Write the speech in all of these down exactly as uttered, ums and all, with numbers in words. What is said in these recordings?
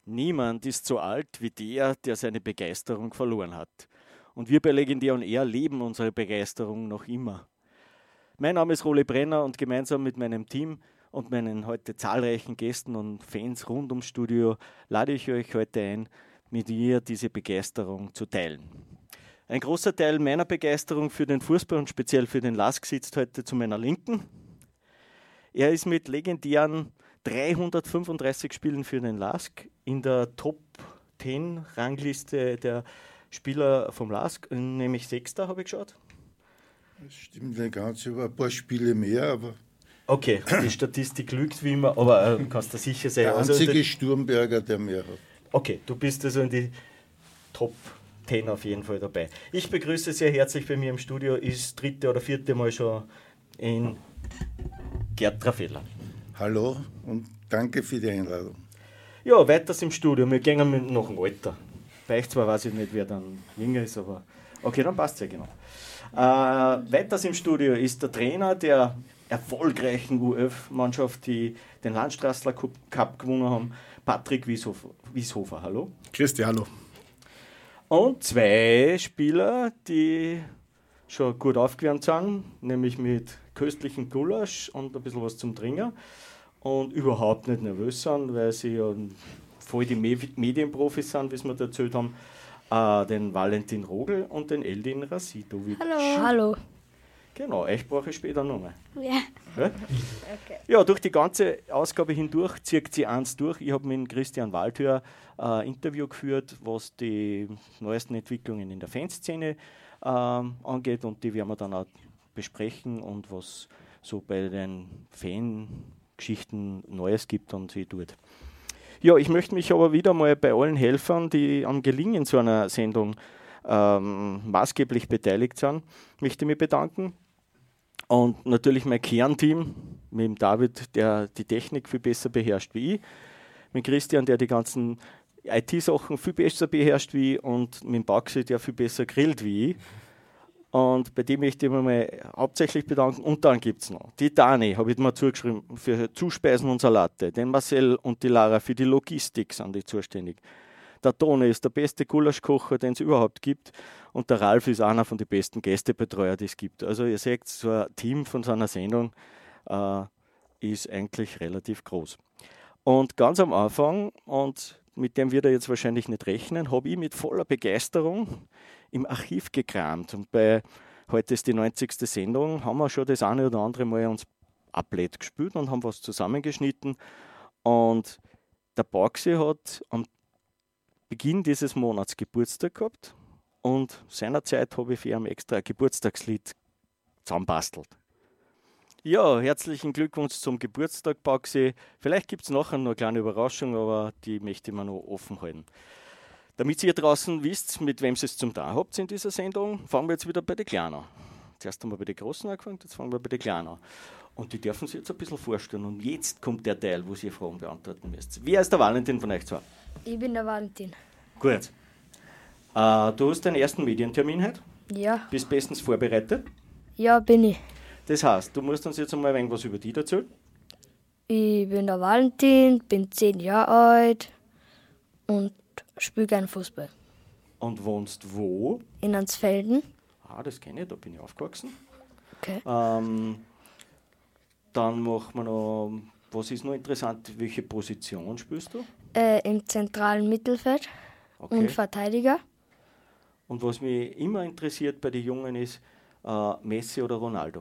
Niemand ist so alt wie der, der seine Begeisterung verloren hat. Und wir bei Legendär on Air leben unsere Begeisterung noch immer. Mein Name ist Rolli Brenner und gemeinsam mit meinem Team und meinen heute zahlreichen Gästen und Fans rund ums Studio lade ich euch heute ein, mit mir diese Begeisterung zu teilen. Ein großer Teil meiner Begeisterung für den Fußball und speziell für den Lask sitzt heute zu meiner Linken. Er ist mit legendären dreihundertfünfunddreißig Spielen für den Lask in der Top zehn Rangliste der Spieler vom Lask, nämlich Sechster, habe ich geschaut. Das stimmt nicht ganz, über ein paar Spiele mehr, aber... Okay, die Statistik lügt wie immer, aber äh, kannst du sicher sein. Der einzige also, Sturmberger, der mehr hat. Okay, du bist also in die Top zehn auf jeden Fall dabei. Ich begrüße sehr herzlich bei mir im Studio, ist dritte oder vierte Mal schon in Gerd Trafella. Hallo und danke für die Einladung. Ja, weiters im Studio. Wir gehen mit nach dem Alter. Bei euch zwar weiß ich nicht, wer dann jünger ist, aber okay, dann passt es ja genau. Äh, weiters im Studio ist der Trainer der erfolgreichen U elf-Mannschaft, die den Landstraßler Cup gewonnen haben, Patrick Wieshofer. Wieshofer. Hallo. Grüß dich, hallo. Und zwei Spieler, die schon gut aufgewärmt sind, nämlich mit köstlichen Gulasch und ein bisschen was zum Trinken und überhaupt nicht nervös sind, weil sie ja voll die Medienprofis sind, wie es mir erzählt haben, äh, den Valentin Rogel und den Eldin Rasidovic. Hallo. Hallo. Genau, euch brauche ich später nochmal. Ja. Ja? Okay. Ja, durch die ganze Ausgabe hindurch zieht sie eins durch. Ich habe mit Christian Waldhör ein äh, Interview geführt, was die neuesten Entwicklungen in der Fanszene äh, angeht, und die werden wir dann auch besprechen und was so bei den Fangeschichten Neues gibt und sie tut. Ja, ich möchte mich aber wieder mal bei allen Helfern, die am Gelingen so einer Sendung ähm, maßgeblich beteiligt sind, möchte mich bedanken. Und natürlich mein Kernteam, mit dem David, der die Technik viel besser beherrscht wie ich, mit Christian, der die ganzen I T-Sachen viel besser beherrscht wie ich, und mit dem Baxi, der viel besser grillt wie ich. Und bei dem möchte ich mich mal hauptsächlich bedanken. Und dann gibt es noch die Dani, habe ich mir zugeschrieben, für Zuspeisen und Salate. Den Marcel und die Lara für die Logistik sind die zuständig. Der Tone ist der beste Gulaschkocher, den es überhaupt gibt. Und der Ralf ist einer von den besten Gästebetreuer, die es gibt. Also ihr seht, so ein Team von so einer Sendung äh, ist eigentlich relativ groß. Und ganz am Anfang, und mit dem wird er jetzt wahrscheinlich nicht rechnen, habe ich mit voller Begeisterung im Archiv gekramt. Und bei heute ist die neunzigste Sendung, haben wir schon das eine oder andere Mal uns Ablet gespielt und haben was zusammengeschnitten. Und der Baxi hat am Beginn dieses Monats Geburtstag gehabt, und seinerzeit habe ich für ihn extra ein Geburtstagslied zusammenbastelt. Ja, herzlichen Glückwunsch zum Geburtstag, Baxi. Vielleicht gibt es nachher noch eine kleine Überraschung, aber die möchte ich mir noch offen halten. Damit ihr draußen wisst, mit wem ihr es zum Tun habt in dieser Sendung, fangen wir jetzt wieder bei den Kleinen an. Zuerst haben wir bei den Großen angefangen, jetzt fangen wir bei den Kleinen an. Und die dürfen sich jetzt ein bisschen vorstellen. Und jetzt kommt der Teil, wo ihr Fragen beantworten müsst. Wer ist der Valentin von euch zwei? Ich bin der Valentin. Gut. Äh, du hast deinen ersten Medientermin heute? Ja. Bist bestens vorbereitet? Ja, bin ich. Das heißt, du musst uns jetzt einmal ein wenig was über dich erzählen. Ich bin der Valentin, bin zehn Jahre alt und spiele gerne Fußball. Und wohnst wo? In Ansfelden. Ah, das kenne ich, da bin ich aufgewachsen. Okay. Ähm, dann machen wir noch, was ist noch interessant, welche Position spielst du? Äh, Im zentralen Mittelfeld Okay. und Verteidiger. Und was mich immer interessiert bei den Jungen ist, äh, Messi oder Ronaldo?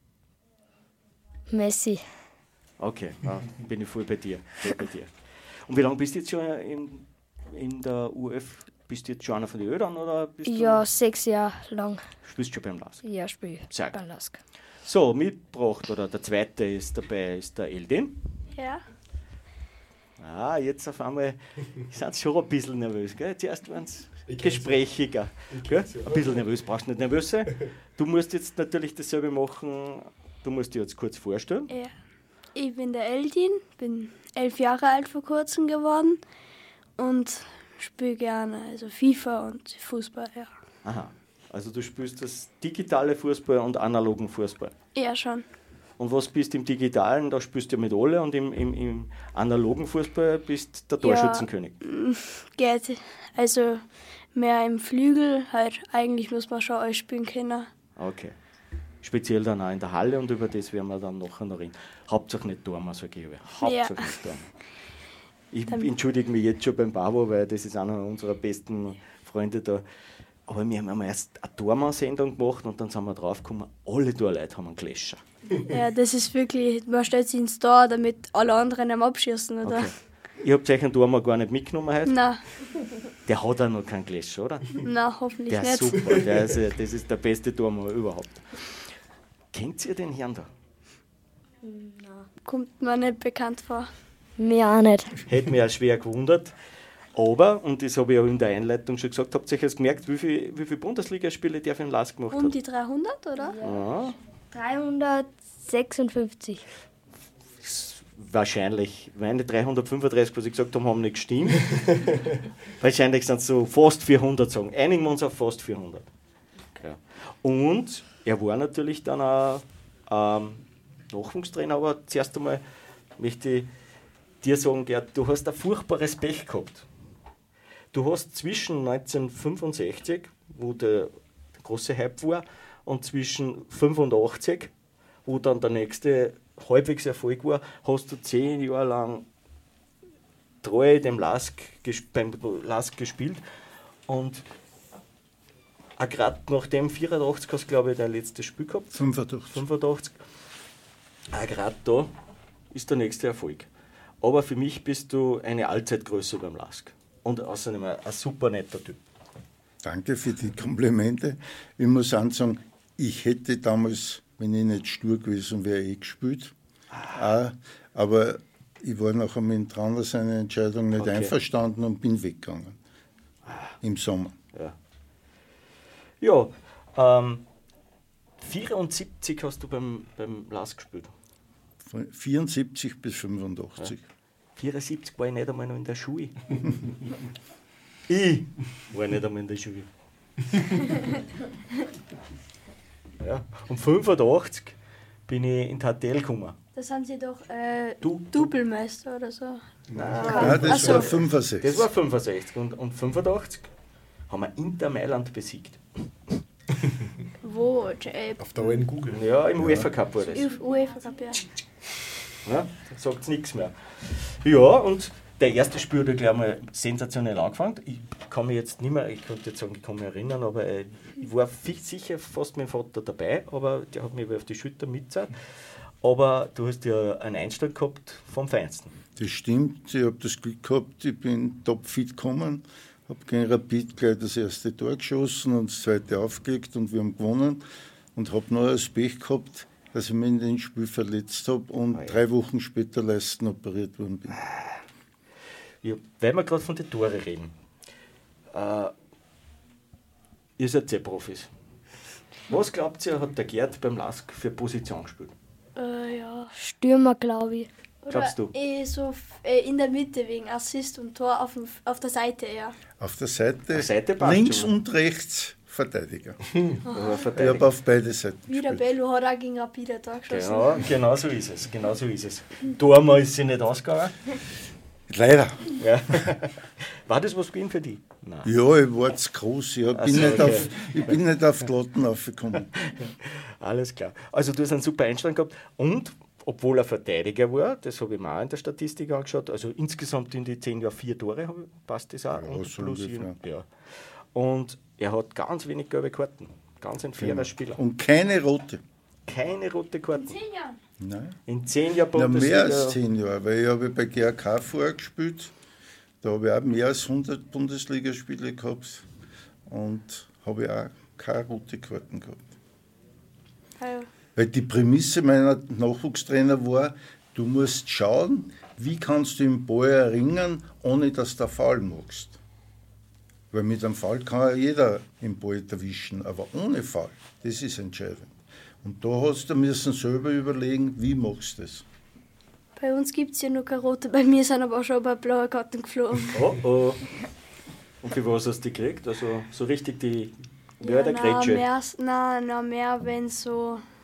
Messi. Okay, ja, bin ich voll bei dir. Voll bei dir. Und wie lange bist du jetzt schon in, in der U F? Bist du jetzt schon einer von den Eltern? Oder bist Ja, du sechs Jahre lang. Spielst du schon beim Lask? Ja, spiele ich Sehr gut. beim Lask. So, mitgebracht, oder der zweite ist dabei, ist der Eldin. Ja. Ah, jetzt auf einmal sind sie schon ein bisschen nervös. Gell? Zuerst waren sie gesprächiger. Gell? Ein bisschen nervös, brauchst du nicht nervös sein. Du musst jetzt natürlich dasselbe machen, du musst dir jetzt kurz vorstellen. Ja. Ich bin der Eldin, bin elf Jahre alt vor kurzem geworden und spiele gerne also FIFA und Fußball, ja. Aha, also du spielst das digitale Fußball und analogen Fußball. Ja, schon. Und was bist du im Digitalen? Da spielst du ja mit alle und im, im, im analogen Fußball bist du der Torschützenkönig. Ja, geht. Also mehr im Flügel, halt eigentlich muss man schon alles spielen können. Okay. Speziell dann auch in der Halle und über das werden wir dann nachher noch reden. Hauptsache nicht Tormann, sage ich aber. Hauptsache Ja. nicht Tormann. Ich entschuldige mich jetzt schon beim Babo, weil das ist einer unserer besten Freunde da. Aber wir haben einmal erst eine Tormann-Sendung gemacht und dann sind wir draufgekommen, alle Torleute haben einen Gläscher. Ja, das ist wirklich, man stellt sich ins Tor, damit alle anderen am abschießen, oder? Okay. Ihr habt euch einen Tormann gar nicht mitgenommen heute? Nein, Der hat auch noch keinen Gläscher, oder? nein, hoffentlich Der ist nicht. super, der ist, äh, das ist der beste Tormann überhaupt. Kennt ihr den Herrn da? Kommt mir nicht bekannt vor. Mir auch nicht. Hätte mich auch schwer gewundert. Aber, und das habe ich auch in der Einleitung schon gesagt, habt ihr euch jetzt gemerkt, wie viele wie viel Bundesligaspiele der für den Lask gemacht Um hat? die dreihundert, oder? Ja, dreihundertsechsundfünfzig. wahrscheinlich. Meine dreihundertfünfunddreißig, was ich gesagt habe, haben nicht gestimmt. Wahrscheinlich sind es so fast vierhundert sagen. Einigen wir uns auf fast vierhundert. Ja. Und er war natürlich dann auch ähm, Nachwuchstrainer, aber zuerst einmal möchte ich dir sagen, Gerd, du hast ein furchtbares Pech gehabt. Du hast zwischen neunzehnhundertfünfundsechzig, wo der, der große Hype war, und zwischen fünfundachtzig, wo dann der nächste halbwegs Erfolg war, hast du zehn Jahre lang treu dem Lask, beim Lask gespielt. Und auch gerade nach dem vierundachtzig hast du, glaube ich, dein letztes Spiel gehabt. fünfundachtzig. fünfundachtzig. Auch gerade da ist der nächste Erfolg. Aber für mich bist du eine Allzeitgröße beim Lask. Und außerdem ein, ein super netter Typ. Danke für die Komplimente. Ich muss sagen, ich hätte damals, wenn ich nicht stur gewesen wäre, eh gespielt. Auch, aber ich war nachher mit Trainer seiner Entscheidung nicht Okay. einverstanden und bin weggegangen. Im Sommer. Ja, ja ähm, vierundsiebzig hast du beim, beim Lask gespielt. Von vierundsiebzig bis fünfundachtzig. vierundsiebzig war ich nicht einmal noch in der Schule. Ich war nicht einmal in der Schule. Ja. Und fünfundachtzig bin ich in die H T L gekommen. Da sind sie doch äh, Du- Doublemeister oder so. Ja, das Ach so. war fünfundsechzig. Das war fünfundsechzig und, und fünfundachtzig haben wir Inter Mailand besiegt. Wo? Äh, Auf der alten Google. Ja, im UEFA Cup war das. UEFA Cup, ja. Ja, da sagt es nichts mehr. Ja, und der erste Spiel hat gleich mal sensationell angefangen. Ich kann mich jetzt nicht mehr, ich könnte jetzt sagen, ich kann mich erinnern, aber äh, ich war viel sicher fast mit dem Vater dabei, aber der hat mich auf die Schulter mitgezeigt. Aber du hast ja einen Einstand gehabt vom Feinsten. Das stimmt, ich habe das Glück gehabt, ich bin topfit gekommen, habe gegen Rapid gleich das erste Tor geschossen und das zweite aufgelegt und wir haben gewonnen. Und habe noch das Pech gehabt, dass ich mich in dem Spiel verletzt habe und Oh ja. drei Wochen später Leisten operiert worden bin. Ja, weil wir gerade von den Toren reden. Äh, ihr seid sehr Profis. Was glaubt ihr, hat der Gerd beim Lask für Position gespielt? Äh, ja. Stürmer, glaube ich. Oder Glaubst du? eh so f- äh, in der Mitte wegen Assist und Tor auf, dem, auf der Seite eher. Auf der Seite, Auf der Seite passt links schon. und rechts Verteidiger. Oder Ich habe Verteidiger? auf beide Seiten Wie der gespielt. Bello hat auch gegen Rapid ein Tor geschossen. Genau, genau so ist es. Genau so ist es. Tormann ist sie nicht ausgegangen. Leider. Ja. War das was gewesen für dich? Nein. Ja, ich war zu groß. Ich bin, Ach so, nicht, okay. auf, ich bin nicht auf die Latten aufgekommen. Alles klar. Also du hast einen super Einstand gehabt und obwohl er Verteidiger war, das habe ich mir auch in der Statistik angeschaut, also insgesamt in die zehn Jahre vier Tore, habe ich- passt das auch? Ja, und so plus ungefähr. jeden- ja. Und er hat ganz wenig gelbe Karten. Ganz ein fairer Spieler. Und keine rote. Keine rote Karten. Zehn Jahren. Nein. In zehn Jahren Na, mehr als Bundesliga. zehn Jahre, weil ich habe bei G A K vorher gespielt. Da habe ich auch mehr als hundert Bundesligaspiele gehabt und habe ich auch keine rote Karten gehabt. Also, Weil die Prämisse meiner Nachwuchstrainer war, du musst schauen, wie kannst du den Ball erringen, ohne dass du einen Foul machst. Weil mit einem Foul kann ja jeder den Ball erwischen, aber ohne Foul, das ist entscheidend. Und da hast du müssen selber überlegen, wie machst du das. bei uns gibt es ja noch keine rote, bei mir sind aber auch schon ein paar blaue Karten geflogen. Oh oh. Und für was hast du die gekriegt? Also so richtig die Ja, Mörder na, Grätsche. mehr, na, na, mehr, wenn so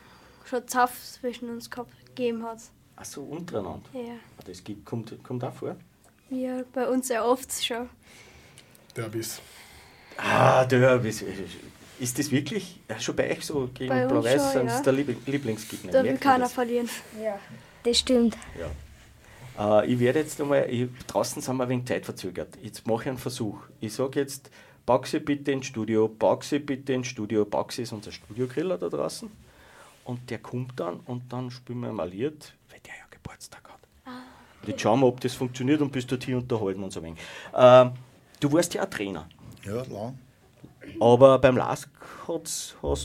schon Zaff zwischen uns gehabt, gegeben hat. Ach so, untereinander? Ja. Das gibt, kommt, kommt auch vor? Ja, bei uns sehr oft schon. Derbys. Ah, Derbys. Ist das wirklich ja, schon bei euch so gegen Bei uns Blau-Weiß schon, sind ja. der Lieb- Lieblingsgegner? Da will Merkt man keiner das? verlieren. Ja, das stimmt. Ja. Äh, ich werde jetzt einmal, ich, draußen sind wir ein wenig zeitverzögert. Jetzt mache ich einen Versuch. Ich sage jetzt, Baxi bitte ins Studio, Baxi bitte ins Studio. Baxi ist unser Studiogriller da draußen. Und der kommt dann und dann spielen wir mal Lied, weil der ja Geburtstag hat. Ah, okay. Jetzt schauen wir, ob das funktioniert und bis dorthin unterhalten wir uns ein wenig. Äh, du warst ja auch Trainer. Ja, lang. Aber beim Lask hast du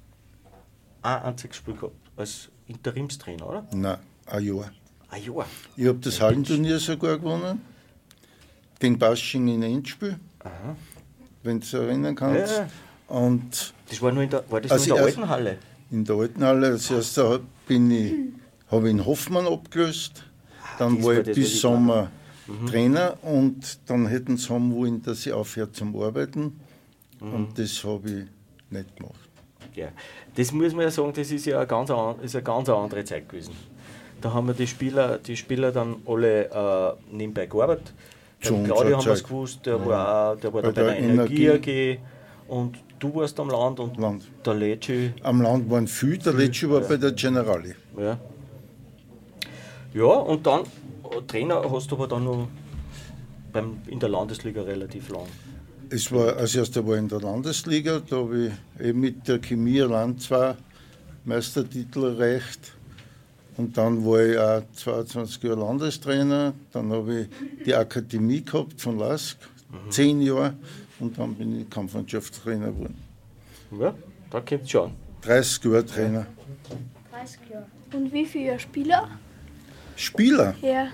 ein einziges Spiel gehabt, als Interimstrainer, oder? Nein, ein Jahr. Ein Jahr. Ich habe das Hallenturnier sogar gewonnen. Gegen Basching in Endspiel. Aha. Wenn du dich erinnern kannst. Ja. Und Das war, nur in der, war das Also nur in der erst- alten Halle? in der alten Halle, als erstes bin ich, habe ich in Hoffmann abgelöst. Dann das war war ich das, bis was ich Sommer Trainer und dann hätten sie haben wollen, dass ich aufhöre zum Arbeiten. Und das habe ich nicht gemacht. Ja. Das muss man ja sagen, das ist ja eine ganz, an- ist eine ganz andere Zeit gewesen. Da haben wir die Spieler, die Spieler dann alle äh, nebenbei gearbeitet. Zu Beim unserer Claudio haben wir es Zeit. gewusst, der war, auch, der war Bei da bei der, der Energie, Energie. A G und du warst am Land und Land. der Letschi. Am Land waren viele, der letzte war bei der Generali. Ja. Ja, und dann äh, Trainer hast du aber dann noch beim, in der Landesliga relativ lang. Es war, als erster war ich in der Landesliga, da habe ich eben mit der Chemie Land zwei Meistertitel erreicht. Und dann war ich auch zweiundzwanzig Jahre Landestrainer. Dann habe ich die Akademie gehabt von Lask, zehn Jahre. Und dann bin ich Kampfmannschaftstrainer geworden. Ja, da kommt es schon. dreißig Jahre Trainer. dreißig Jahre. Und wie viele Spieler? Spieler, Ja.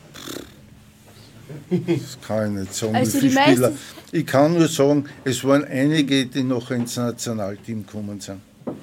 das kann ich nicht sagen, Also wie die viele Spieler. meisten- Ich kann nur sagen, es waren einige, die noch ins Nationalteam gekommen sind.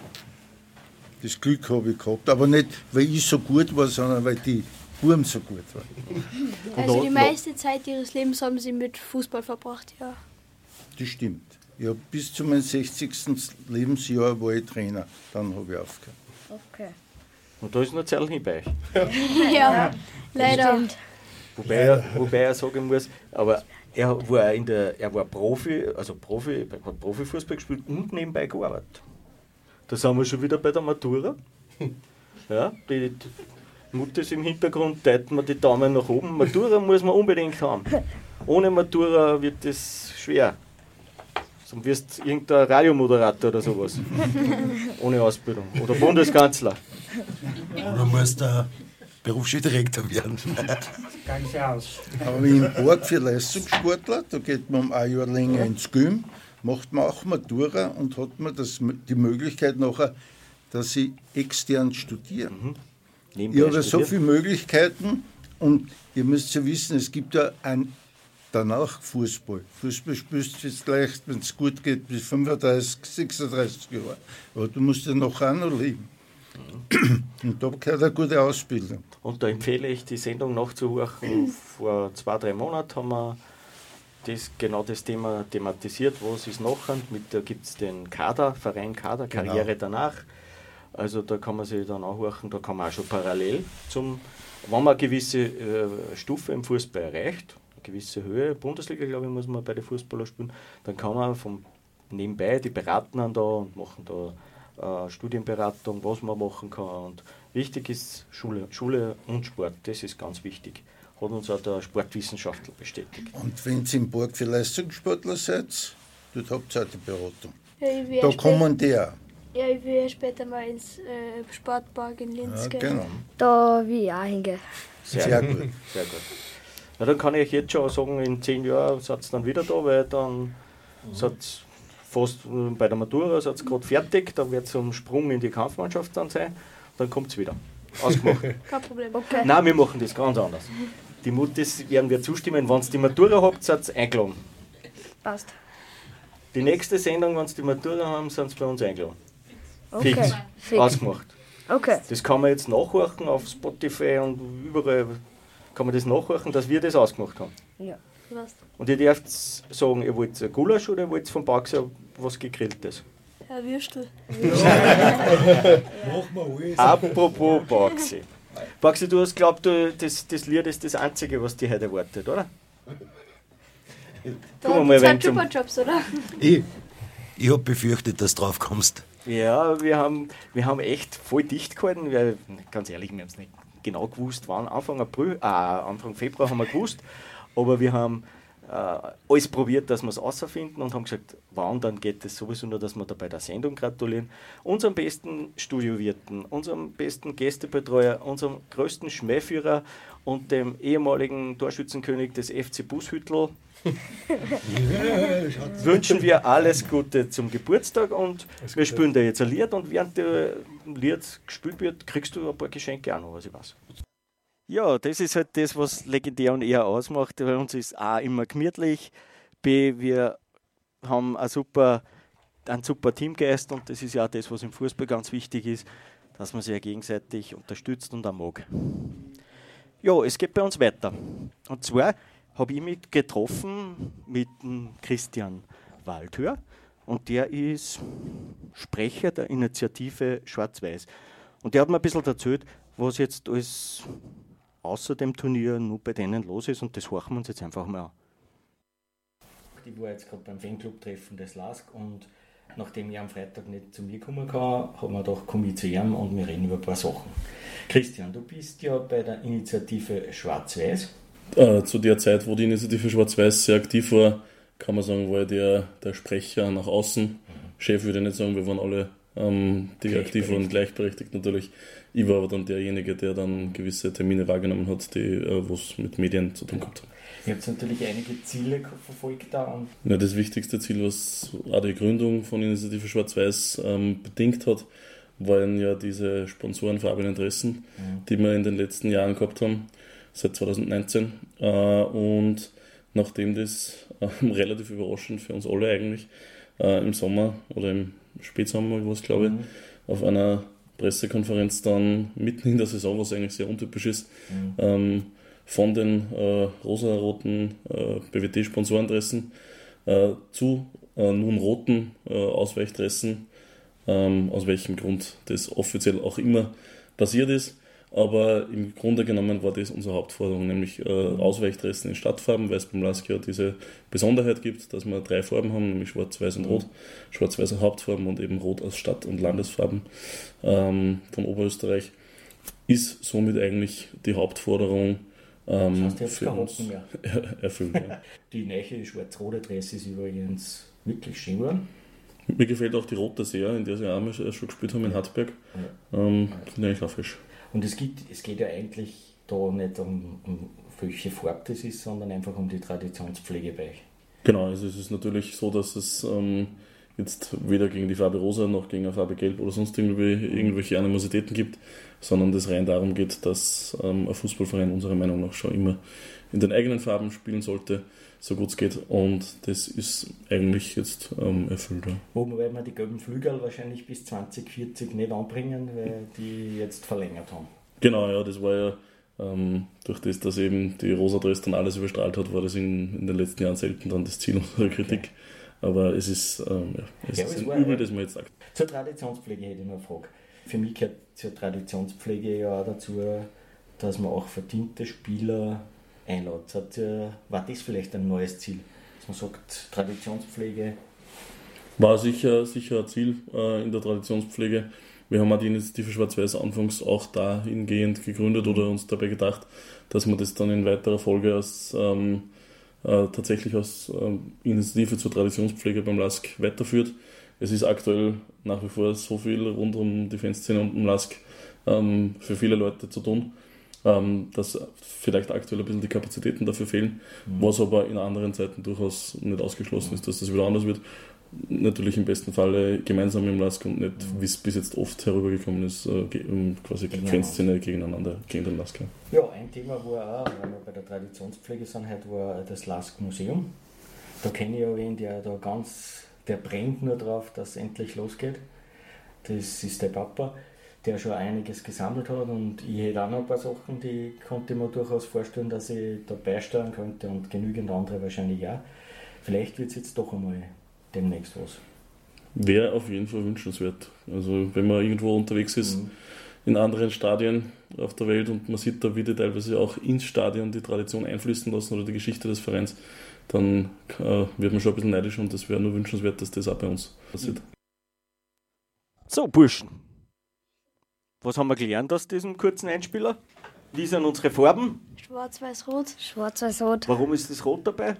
Das Glück habe ich gehabt. Aber nicht, weil ich so gut war, sondern weil die Buben so gut waren. Also noch- die meiste Zeit ihres Lebens haben sie mit Fußball verbracht, ja. Das stimmt. Ich hab bis zu meinem sechzigsten Lebensjahr war ich Trainer. Dann habe ich aufgehört. Okay. Und da ist noch Zeit hin bei euch. Ja, leider. Stimmt. Wobei, er, wobei er sagen muss, aber er war, in der, er war Profi, also Profi, hat Profifußball gespielt und nebenbei gearbeitet. Da sind wir schon wieder bei der Matura. Ja, die, die Mutter im Hintergrund, deuten wir die Daumen nach oben. Matura muss man unbedingt haben. Ohne Matura wird das schwer. Sonst wirst du irgendein Radiomoderator oder sowas. Ohne Ausbildung. Oder Bundeskanzler. Oder muss der Berufsschuldirektor werden? Ganz aus. Aber im Borg für Leistungssportler, da geht man um ein Jahr länger ins Gym, macht man auch Matura und hat man das, die Möglichkeit nachher, dass ich extern studiere. Nebenbei Ich habe ja so studiert. viele Möglichkeiten und ihr müsst ja wissen, es gibt ja ein danach Fußball. Fußball spielst du jetzt leicht, wenn es gut geht, bis fünfunddreißig, sechsunddreißig Jahre. Aber du musst ja noch auch noch leben. Und da gehört eine gute Ausbildung. Und da empfehle ich, die Sendung nachzuhören. Vor zwei, drei Monaten haben wir das, genau das Thema thematisiert. Was ist nachher? Mit, da gibt es den Kader, Verein Kader, Karriere Genau. danach. Also da kann man sich dann auch horchen, da kann man auch schon parallel zum, wenn man eine gewisse äh, Stufe im Fußball erreicht, eine gewisse Höhe, Bundesliga, glaube ich, muss man bei den Fußballern spielen, dann kann man vom nebenbei, die beraten dann da und machen da äh, Studienberatung, was man machen kann. Und wichtig ist Schule, Schule und Sport, das ist ganz wichtig. Hat uns auch der Sportwissenschaftler bestätigt. Und wenn ihr im Borg für Leistungssportler seid, dort habt ihr auch die Beratung. Ja, ich will Da ja kommen die auch. Ja, ich will ja später mal ins äh, Sportpark in Linz Ja, gehen. genau. Da will ich auch hingehen. Sehr gut. Sehr gut. Na, dann kann ich euch jetzt schon sagen, in zehn Jahren seid ihr dann wieder da, weil dann mhm. seid fast äh, bei der Matura, seid ihr gerade fertig, dann wird es ein Sprung in die Kampfmannschaft dann sein, dann kommt es wieder. Ausgemacht. Kein Problem. Okay. Nein, wir machen das ganz anders. Die Muttis werden wir zustimmen, wenn ihr die Matura habt, seid ihr eingeladen. Passt. Die nächste Sendung, wenn sie die Matura haben, sind sie bei uns eingeladen. Okay. Fix. Fix. Ausgemacht. Okay. Das kann man jetzt nachhorchen auf Spotify und überall kann man das nachhorchen, dass wir das ausgemacht haben. Ja. Was? Und ihr dürft sagen, ihr wollt ein Gulasch oder ihr wollt vom Baxer was Gegrilltes. Herr Würstel. Apropos Baxi. Baxi, du hast geglaubt, du, das, das Lied ist das Einzige, was dich heute erwartet, oder? Da gibt es halt Superjobs, oder? Ich, ich habe befürchtet, dass du drauf kommst. Ja, wir haben, wir haben echt voll dicht gehalten. Wir, ganz ehrlich, wir haben es nicht genau gewusst, wann. Anfang April, äh, Anfang Februar haben wir gewusst. Aber wir haben äh, alles probiert, dass wir es rausfinden und haben gesagt, wann, dann geht es sowieso nur, dass wir da bei der Sendung gratulieren. Unserem besten Studiowirten, unserem besten Gästebetreuer, unserem größten Schmähführer und dem ehemaligen Torschützenkönig des F C Bushüttel wünschen wir alles Gute zum Geburtstag und wir spielen da jetzt ein Lied und während der Lied gespielt wird, kriegst du ein paar Geschenke auch noch, was ich weiß. Ja, das ist halt das, was legendär und eher ausmacht. Bei uns ist A immer gemütlich, B, wir haben ein super, einen super Teamgeist und das ist ja auch das, was im Fußball ganz wichtig ist, dass man sich ja gegenseitig unterstützt und auch mag. Ja, es geht bei uns weiter. Und zwar habe ich mich getroffen mit dem Christian Waldhör und der ist Sprecher der Initiative Schwarz-Weiß. Und der hat mir ein bisschen erzählt, was jetzt alles außer dem Turnier nur bei denen los ist und das horchen wir uns jetzt einfach mal an. Ich war jetzt gerade beim Fanclub-Treffen des L A S K und nachdem ich am Freitag nicht zu mir kommen kann, haben wir gedacht, komme ich zu ihm und wir reden über ein paar Sachen. Christian, du bist ja bei der Initiative Schwarz-Weiß. Äh, zu der Zeit, wo die Initiative Schwarz-Weiß sehr aktiv war, kann man sagen, war ich der, der Sprecher nach außen. Mhm. Chef würde ich nicht sagen, wir waren alle, ähm, die aktiv waren, gleichberechtigt natürlich. Ich war aber dann derjenige, der dann gewisse Termine wahrgenommen hat, die äh, was mit Medien zu tun gehabt haben. Ihr habt natürlich einige Ziele verfolgt da. Und ja, das wichtigste Ziel, was auch die Gründung von Initiative Schwarz-Weiß ähm, bedingt hat, waren ja diese Sponsoren für Interessen, mhm. die wir in den letzten Jahren gehabt haben. Seit zwanzig neunzehn äh, und nachdem das äh, relativ überraschend für uns alle eigentlich äh, im Sommer oder im Spätsommer, was glaube ich, mhm. auf einer Pressekonferenz dann mitten in der Saison, was eigentlich sehr untypisch ist, mhm. ähm, von den äh, rosa-roten äh, B W T-Sponsorendressen äh, zu äh, nun roten äh, Ausweichdressen, ähm, aus welchem Grund das offiziell auch immer passiert ist. Aber im Grunde genommen war das unsere Hauptforderung, nämlich äh, Ausweichdressen in Stadtfarben, weil es beim L A S K ja diese Besonderheit gibt, dass wir drei Farben haben, nämlich Schwarz, Weiß und Rot. Schwarz-Weiß als Hauptfarben und eben Rot als Stadt- und Landesfarben ähm, von Oberösterreich. Ist somit eigentlich die Hauptforderung ähm, das heißt, für uns mehr. erfüllt. Ja. Die neue schwarz-rote Dress ist übrigens wirklich schön geworden. Mir gefällt auch die rote sehr, in der sie auch mal schon gespielt haben in Hartberg. Ja. Ähm, Finde ich eigentlich auch frisch. Und es, gibt, es geht ja eigentlich da nicht um, um welche Farbe das ist, sondern einfach um die Traditionspflege bei euch. Genau, also es ist natürlich so, dass es ähm, jetzt weder gegen die Farbe Rosa noch gegen die Farbe Gelb oder sonst irgendwie irgendwelche Animositäten gibt, sondern es rein darum geht, dass ähm, ein Fußballverein unserer Meinung nach schon immer in den eigenen Farben spielen sollte, so gut es geht, und das ist eigentlich jetzt ähm, erfüllt. Ja. Wobei wir die gelben Flügel wahrscheinlich bis zwanzig vierzig nicht anbringen, weil die jetzt verlängert haben. Genau, ja, das war ja ähm, durch das, dass eben die Rosa Dress dann alles überstrahlt hat, war das in, in den letzten Jahren selten dann das Ziel unserer Kritik. Okay. Aber es ist, ähm, ja, es ja, ist ein Übel, das man jetzt sagt. Zur Traditionspflege hätte ich noch eine Frage. Für mich gehört zur Traditionspflege ja auch dazu, dass man auch verdiente Spieler einlädt. Hat, äh, war das vielleicht ein neues Ziel? Dass man sagt, Traditionspflege? War sicher, sicher ein Ziel äh, in der Traditionspflege. Wir haben auch die Initiative Schwarz-Weiß anfangs auch dahingehend gegründet oder uns dabei gedacht, dass man das dann in weiterer Folge als ähm, äh, tatsächlich als ähm, Initiative zur Traditionspflege beim L A S K weiterführt. Es ist aktuell nach wie vor so viel rund um die Fanszene und um L A S K ähm, für viele Leute zu tun, ähm, dass vielleicht aktuell ein bisschen die Kapazitäten dafür fehlen, mhm. was aber in anderen Zeiten durchaus nicht ausgeschlossen mhm. ist, dass das wieder anders wird. Natürlich im besten Falle gemeinsam im L A S K und nicht, mhm. wie es bis jetzt oft herübergekommen ist, äh, quasi die Fanszene gegeneinander, gegen den L A S K. Ja, ein Thema war auch, wenn wir bei der Traditionspflege sind, heute war das L A S K-Museum. Da kenne ich ja wen, der da ganz, der brennt nur drauf, dass es endlich losgeht. Das ist der Papa, der schon einiges gesammelt hat, und ich hätte auch noch ein paar Sachen, die konnte ich mir durchaus vorstellen, dass ich da beisteuern könnte, und genügend andere wahrscheinlich auch. Vielleicht wird es jetzt doch einmal demnächst was. Wäre auf jeden Fall wünschenswert. Also wenn man irgendwo unterwegs ist, mhm. in anderen Stadien auf der Welt und man sieht da, wie die teilweise auch ins Stadion die Tradition einfließen lassen oder die Geschichte des Vereins, dann äh, wird man schon ein bisschen neidisch und das wäre nur wünschenswert, dass das auch bei uns passiert. So, Burschen. Was haben wir gelernt aus diesem kurzen Einspieler? Wie sind unsere Farben? Schwarz-Weiß-Rot. Schwarz-Weiß-Rot. Warum ist das Rot dabei?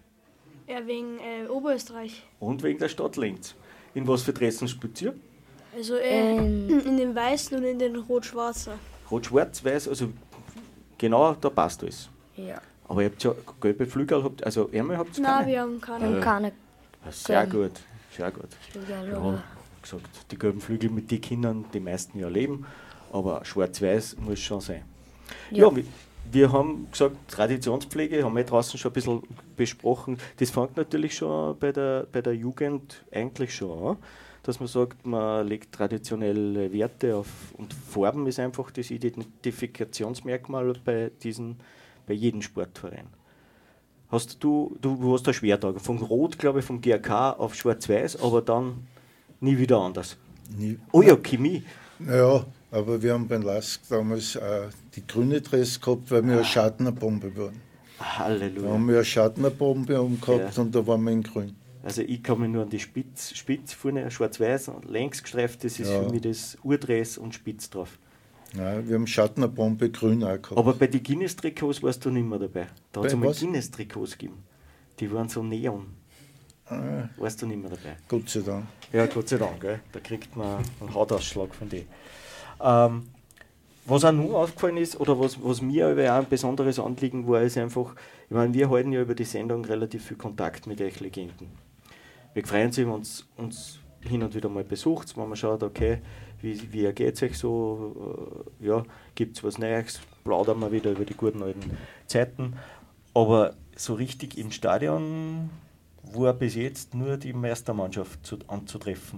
Ja, wegen äh, Oberösterreich. Und wegen der Stadt Linz. In was für Dressen spielt ihr? Also äh, ähm. in den Weißen und in den Rot-Schwarzen. Rot-Schwarz, Weiß, also genau, da passt alles. Ja. Aber ihr habt ja gelbe Flügel, habt, also Ärmel habt ihr keine? Nein, wir haben keine. Wir haben keine. Ja, sehr gut, sehr gut. Flügel, ja, gesagt, die gelben Flügel mit den Kindern, die meisten ja leben, aber schwarz-weiß muss schon sein. Ja, ja wir, wir haben gesagt, Traditionspflege haben wir draußen schon ein bisschen besprochen. Das fängt natürlich schon bei der, bei der Jugend eigentlich schon an, dass man sagt, man legt traditionelle Werte auf und Farben ist einfach das Identifikationsmerkmal bei diesen, bei jedem Sportverein. Hast du, du hast da Schwertag, von Rot, glaube ich, vom G R K auf Schwarz-Weiß, aber dann nie wieder anders. Nie. Oh ja, Chemie. Ja, aber wir haben beim Lask damals äh, die grüne Dress gehabt, weil wir ah. eine Schadnerbombe waren. Halleluja. Da haben wir eine Schadnerbombe umgehabt ja. und da waren wir in grün. Also ich kann mich nur an die Spitz, Spitz vorne, schwarz-weiß, längs gestreift, das ist ja. für mich das Urdress und Spitz drauf. Nein, wir haben Schadnerbombe grün auch gehabt. Aber bei den Guinness-Trikots warst du nicht mehr dabei. Da hat es einmal was? Guinness-Trikots gegeben. Die waren so Neon. Ah. Warst du nicht mehr dabei. Gott sei Dank. Ja, Gott sei Dank. Gell. Da kriegt man einen Hautausschlag von denen. Ähm, was auch noch aufgefallen ist, oder was, was mir auch ein besonderes Anliegen war, ist einfach, ich meine, wir halten ja über die Sendung relativ viel Kontakt mit euch Legenden. Wir freuen uns, wenn uns, uns hin und wieder mal besucht, wenn man schaut, okay, wie, wie geht es euch so, äh, ja, gibt es was Neues, plaudern wir wieder über die guten alten Zeiten. Aber so richtig im Stadion war bis jetzt nur die Meistermannschaft zu, anzutreffen.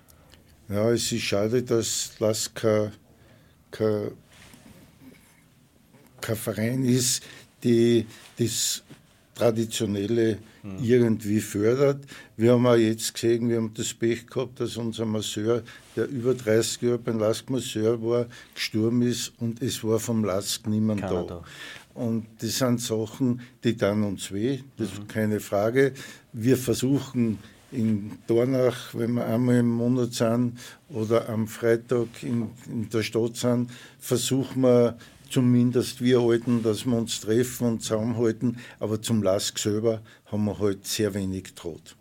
Ja, es ist schade, dass Lask kein, kein, kein Verein ist, die das Traditionelle hm. irgendwie fördert. Wir haben auch jetzt gesehen, wir haben das Pech gehabt, dass unser Masseur, der über dreißig Jahre beim Lask Masseur war, gestorben ist und es war vom Lask niemand da. da. Und das sind Sachen, die tun uns weh, das ist mhm. keine Frage. Wir versuchen in Dornach, wenn wir einmal im Monat sind oder am Freitag in, in der Stadt sind, versuchen wir zumindest wir halten, dass wir uns treffen und zusammenhalten, aber zum Lask selber haben wir halt sehr wenig Draht.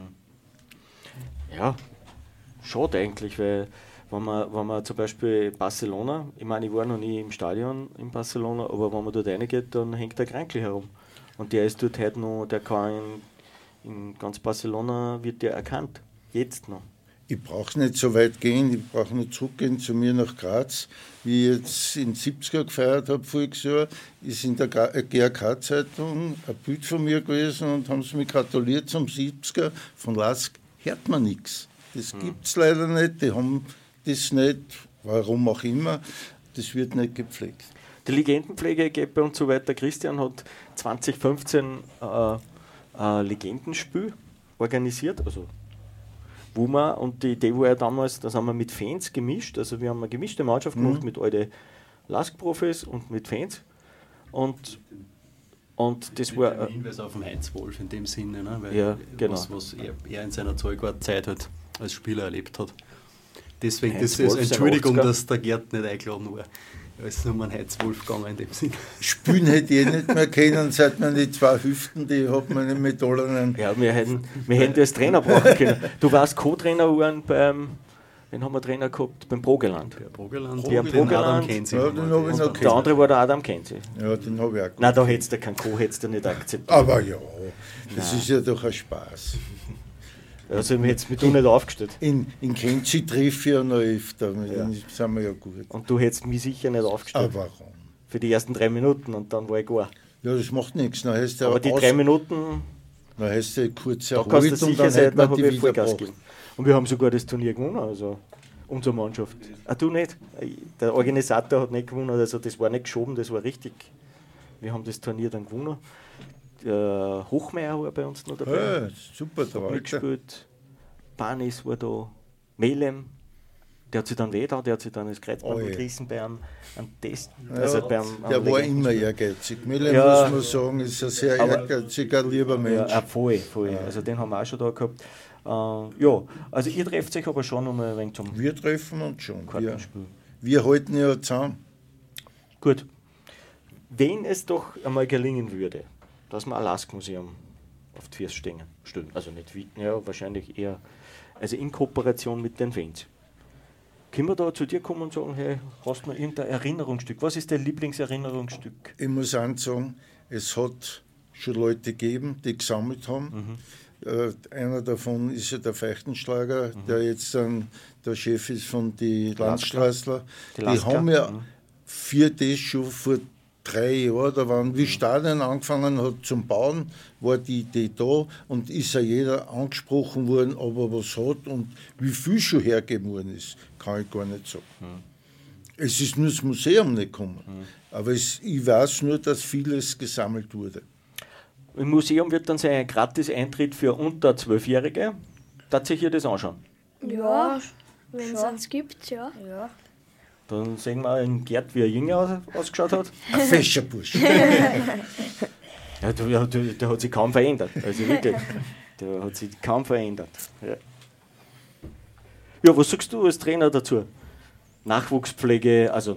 Ja, schade eigentlich, weil wenn man, wenn man zum Beispiel Barcelona, ich meine, ich war noch nie im Stadion in Barcelona, aber wenn man dort reingeht, dann hängt der Krankl herum. Und der ist dort heute noch, der kann in, in ganz Barcelona, wird der erkannt, jetzt noch. Ich brauche nicht so weit gehen, ich brauche nur zurückgehen zu mir nach Graz. Wie ich jetzt in den siebziger gefeiert habe, voriges Jahr, ist in der G R K-Zeitung ein Bild von mir gewesen und haben sie mich gratuliert zum siebziger. Von Lask hört man nichts. Das hm. gibt es leider nicht, die haben das nicht, warum auch immer, das wird nicht gepflegt. Die Legendenpflege geht bei uns so weiter. Christian hat zwanzig fünfzehn äh, ein Legendenspiel organisiert, also wo man, und die Idee war ja damals, das haben wir mit Fans gemischt, also wir haben eine gemischte Mannschaft gemacht mhm. mit alten Lask-Profis und mit Fans und, und das war... Ein Hinweis auf den Heinz Wolf in dem Sinne, ne? Weil ja, genau. was, was er, er in seiner Zeugwartzeit halt als Spieler erlebt hat. Deswegen, Heinz das ist Wolf, Entschuldigung, dass der Gerd nicht eingeladen war. Da ist nur ein Heinz Wolf gegangen in dem Sinn. Spielen hätte ich nicht mehr können, seit man die zwei Hüften, die hat man nicht mit Dollarn. Ja, wir hätten, wir hätten das Trainer brauchen können. Du warst Co-Trainer geworden beim, wen haben wir Trainer gehabt? Beim Progeland. Ja, Progeland. Ja, Progeland. Ja, den habe ich noch der andere war der Adam Kenzi. Ja, den habe ich auch. Nein, da hättest du keinen Co, hättest du nicht akzeptiert. Aber ja, das Nein. ist ja doch ein Spaß. Also wir hättest mich du nicht aufgestellt. In, in Kenzi treffe ich ja noch öfter, ja. sind wir ja gut. Und du hättest mich sicher nicht aufgestellt. Aber warum? Für die ersten drei Minuten und dann war ich gar. Ja, das macht nichts. Dann heißt aber die drei Minuten, dann heißt du kurz erholt da kannst du sicher und sein, da habe ich Vollgas gegeben. Und wir haben sogar das Turnier gewonnen, also unsere Mannschaft. Ah, du nicht? Der Organisator hat nicht gewonnen, also das war nicht geschoben, das war richtig. Wir haben das Turnier dann gewonnen. Der Hochmeier war bei uns noch dabei. Ja, super, da mitgespielt. Panis war da, Melem, der hat sich dann weh da, der hat sich dann das Kreuzband Oh je. gerissen bei einem, einem Test. Ja, Also beim, der am war Legenden- immer ehrgeizig. Müller, Ja. muss man sagen, ist ein sehr Aber- ehrgeiziger, lieber Mensch. Ja, voll, voll. Also den haben wir auch schon da gehabt. Äh, ja, also ihr trefft euch aber schon um ein wenig zum Wir treffen uns schon. Wir, Kartenspiel. wir halten ja zusammen. Gut. Wenn es doch einmal gelingen würde, dass wir ein Lask-Museum auf die Füße stehen, stellen, also nicht wie, ja, wahrscheinlich eher, also in Kooperation mit den Fans. Können wir da zu dir kommen und sagen, hey, hast du noch irgendein Erinnerungsstück? Was ist dein Lieblingserinnerungsstück? Ich muss auch sagen, es hat schon Leute gegeben, die gesammelt haben. Mhm. Äh, einer davon ist ja der Feichtenschlager, Mhm. der jetzt dann der Chef ist von den Landstraßler. Die Die, Lasker. haben ja Mhm. für das schon vor drei Jahren, da waren, wie Stadion angefangen hat zum Bauen, war die Idee da und ist ja jeder angesprochen worden, ob er was hat und wie viel schon hergegeben worden ist, kann ich gar nicht sagen. Es ist nur das Museum nicht gekommen, aber es, ich weiß nur, dass vieles gesammelt wurde. Im Museum wird dann sein ein Gratis-Eintritt für unter Zwölfjährige. Darf sich hier das anschauen? Ja, wenn es schon. eins gibt, ja. Ja. Dann sehen wir einen Gerd, wie er jünger aus, ausgeschaut hat. Ein fescher Bursch. Ja, der, der, der hat sich kaum verändert. Also wirklich, der hat sich kaum verändert. Ja, ja, was sagst du als Trainer dazu? Nachwuchspflege, also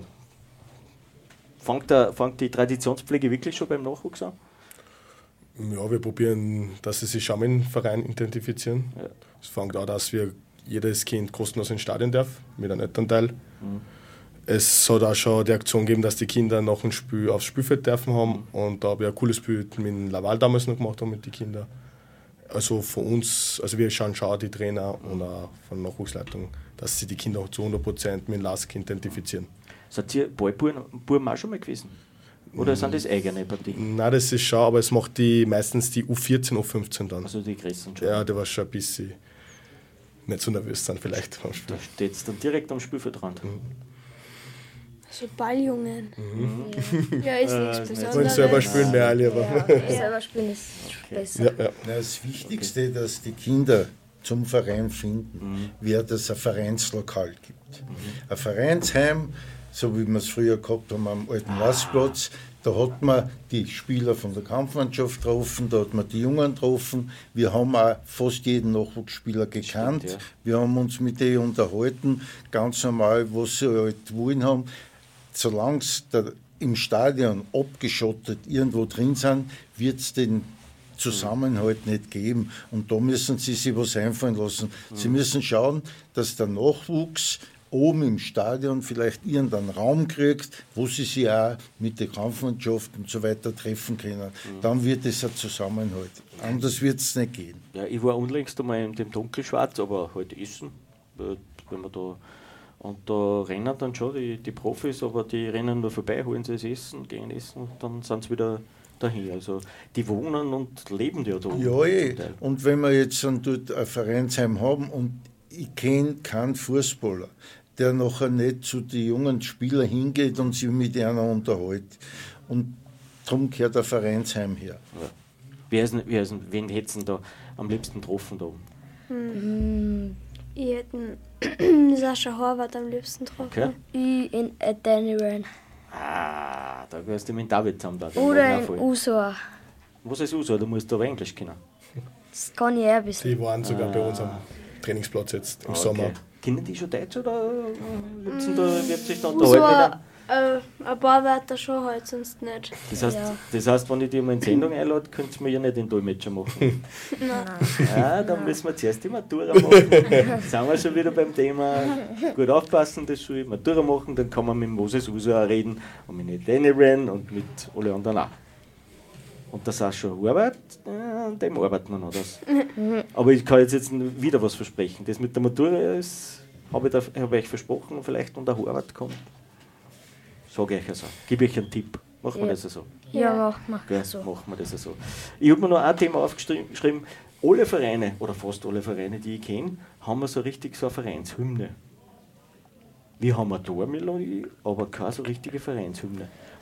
fängt, der, fängt die Traditionspflege wirklich schon beim Nachwuchs an? Ja, wir probieren, dass sie sich schon mit dem Verein identifizieren. Ja. Es fängt an, dass wir jedes Kind kostenlos ins Stadion darf, mit einem Elternteil. Mhm. Es hat auch schon die Aktion gegeben, dass die Kinder nach dem Spiel aufs Spielfeld dürfen haben. Und da habe ich ein cooles Bild mit dem Laval damals noch gemacht haben mit den Kindern. Also von uns, also wir schauen schon die Trainer und auch von der Nachwuchsleitung, dass sie die Kinder auch zu hundert Prozent mit dem Lask identifizieren. Seid ihr Ballbuben Buben auch schon mal gewesen? Oder sind das eigene Partien? Nein, das ist schon, aber es macht die meistens die U vierzehn, U fünfzehn dann. Also die größten schon. Ja, der war schon ein bisschen nicht so nervös dann vielleicht beim Da Spiel. steht es dann direkt am Spielfeldrand. So Balljungen. Mhm. Ja, ist Äh, nichts ist nicht so- Wollen Besonderes. selber spielen, mehr alle, aber. Ja, selber spielen ist besser. Ja, ja. Na, das Wichtigste, dass die Kinder zum Verein finden, wäre, dass es ein Vereinslokal gibt. Ein Vereinsheim, so wie wir es früher gehabt haben am alten Rastplatz, da hat man die Spieler von der Kampfmannschaft getroffen, da hat man die Jungen getroffen. Wir haben auch fast jeden Nachwuchsspieler gekannt. Stimmt, ja. Wir haben uns mit denen unterhalten, ganz normal, was sie halt wollen haben. Solange es im Stadion abgeschottet irgendwo drin sind, wird es den Zusammenhalt nicht geben. Und da müssen sie sich was einfallen lassen. Sie müssen schauen, dass der Nachwuchs oben im Stadion vielleicht irgendeinen Raum kriegt, wo sie sich auch mit der Kampfmannschaft und so weiter treffen können. Dann wird es ein Zusammenhalt. Anders wird es nicht gehen. Ja, ich war unlängst einmal in dem Dunkelschwarz, aber halt essen, äh, wenn man da, und da rennen dann schon die, die Profis, aber die rennen nur vorbei, holen sich das Essen, gehen essen und dann sind sie wieder dahin. Also die wohnen und leben ja da oben. Ja, eh. zum Teil. Und wenn wir jetzt dann dort ein Vereinsheim haben und ich kenne keinen Fußballer, der nachher nicht zu den jungen Spielern hingeht und sich mit einer unterhält. Und darum gehört der Vereinsheim her. Ja. Wer ist, denn- wer ist, denn- wen hättest du da am liebsten getroffen da oben? Ich hätte Sascha Horvath am liebsten getroffen. Okay. Ich in Adeniran. Ah, da gehörst du mit David zusammen. Da. Den Oder mag in ich auch voll. Usor. Was ist Uso? Du musst aber Englisch kennen. Das kann ich auch ein bisschen. Die waren sogar bei uns am Trainingsplatz jetzt im Ah, Sommer. okay. Kennen die schon Deutsch oder wird's denn da, wird sich da So, unterhalten? äh, ein paar Wörter schon halt, sonst nicht. Das heißt, Ja. das heißt, wenn ich dich mal in Sendung einlade, könntest du mir ja nicht den Dolmetscher machen. Ja, dann müssen wir zuerst die Matura machen. Sind wir schon wieder beim Thema. Gut aufpassen, das soll ich Matura machen, dann kann man mit Moses Uso auch reden und mit Adeniran und mit alle anderen auch. Und der Sascha Horvath, äh, an dem arbeiten wir noch. Das. Aber ich kann jetzt, jetzt wieder was versprechen. Das mit der Matura ist, habe ich, da- hab ich euch versprochen, vielleicht wenn der Horvath kommt. Sage ich euch also. Gebe euch einen Tipp. Machen wir Ja. das so. Ja, mach, Gell, mach so. machen wir das so. Ich habe mir noch ein Thema aufgeschrieben. Alle Vereine, oder fast alle Vereine, die ich kenne, haben wir so richtig so eine Vereinshymne. Wir haben eine Tormelodie, aber keine so richtige Vereinshymne.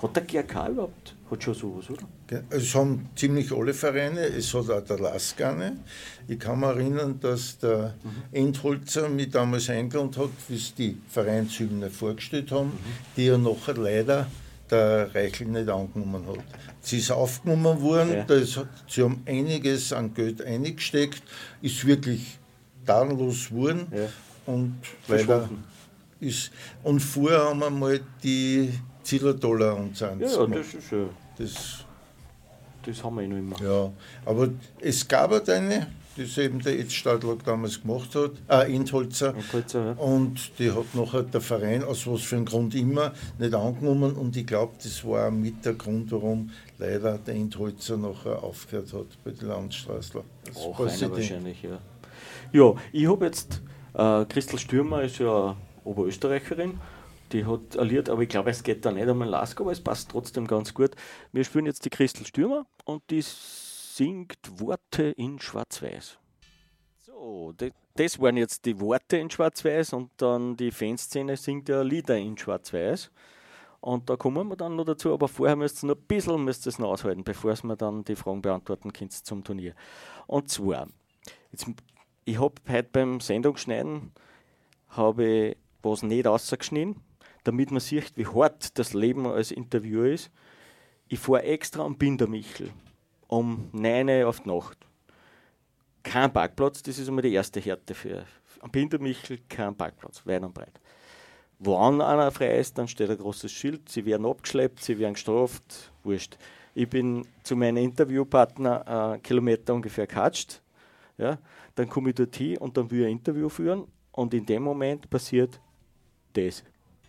Hat der G R K überhaupt, hat schon sowas, oder? Es haben ziemlich alle Vereine, es hat auch der Lask eine. Ich kann mich erinnern, dass der mhm. Endholzer mich damals eingeladen hat, wie sie die Vereinshymne vorgestellt haben, mhm. die ja nachher leider der Reichel nicht angenommen hat. Sie ist aufgenommen worden, ja. das hat, sie haben einiges an Geld eingesteckt, ist wirklich tadellos geworden ja. und leider ist. Und vorher haben wir mal die Zillertaler uns angezogen. Ja, ja, das ist schön. Das, das haben wir eh noch immer. Ja, aber es gab halt eine, das eben der Ed Stadler damals gemacht hat, äh, Endholzer, Endholzer ja. und die hat nachher der Verein, aus was für einem Grund immer, nicht angenommen und ich glaube, das war auch mit der Grund, warum leider der Endholzer nachher aufgehört hat bei den Landstraßler. Auch einer wahrscheinlich, ja. Ja, ich habe jetzt, äh, Christel Stürmer ist ja Oberösterreicherin, die hat ein Lied, aber ich glaube, es geht da nicht um den Lask, aber es passt trotzdem ganz gut. Wir spielen jetzt die Christel Stürmer und die singt Worte in Schwarz-Weiß. So, das, das waren jetzt die Worte in Schwarz-Weiß und dann die Fanszene singt ja Lieder in Schwarz-Weiß. Und da kommen wir dann noch dazu, aber vorher müsst ihr noch ein bisschen müsst ihr noch aushalten, bevor ihr dann die Fragen beantworten könnt zum Turnier. Und zwar, jetzt, ich habe heute beim Sendungsschneiden habe ich was nicht rausgeschnitten, damit man sieht, wie hart das Leben als Interviewer ist. Ich fahre extra am Bindermichel um neun Uhr auf die Nacht. Kein Parkplatz, das ist immer die erste Härte für. Am Bindermichel kein Parkplatz, weit und breit. Wenn einer frei ist, dann steht ein großes Schild, sie werden abgeschleppt, sie werden gestraft, wurscht. Ich bin zu meinem Interviewpartner einen Kilometer ungefähr gekatscht, ja, dann komme ich dort hin und dann will ich ein Interview führen und in dem Moment passiert das.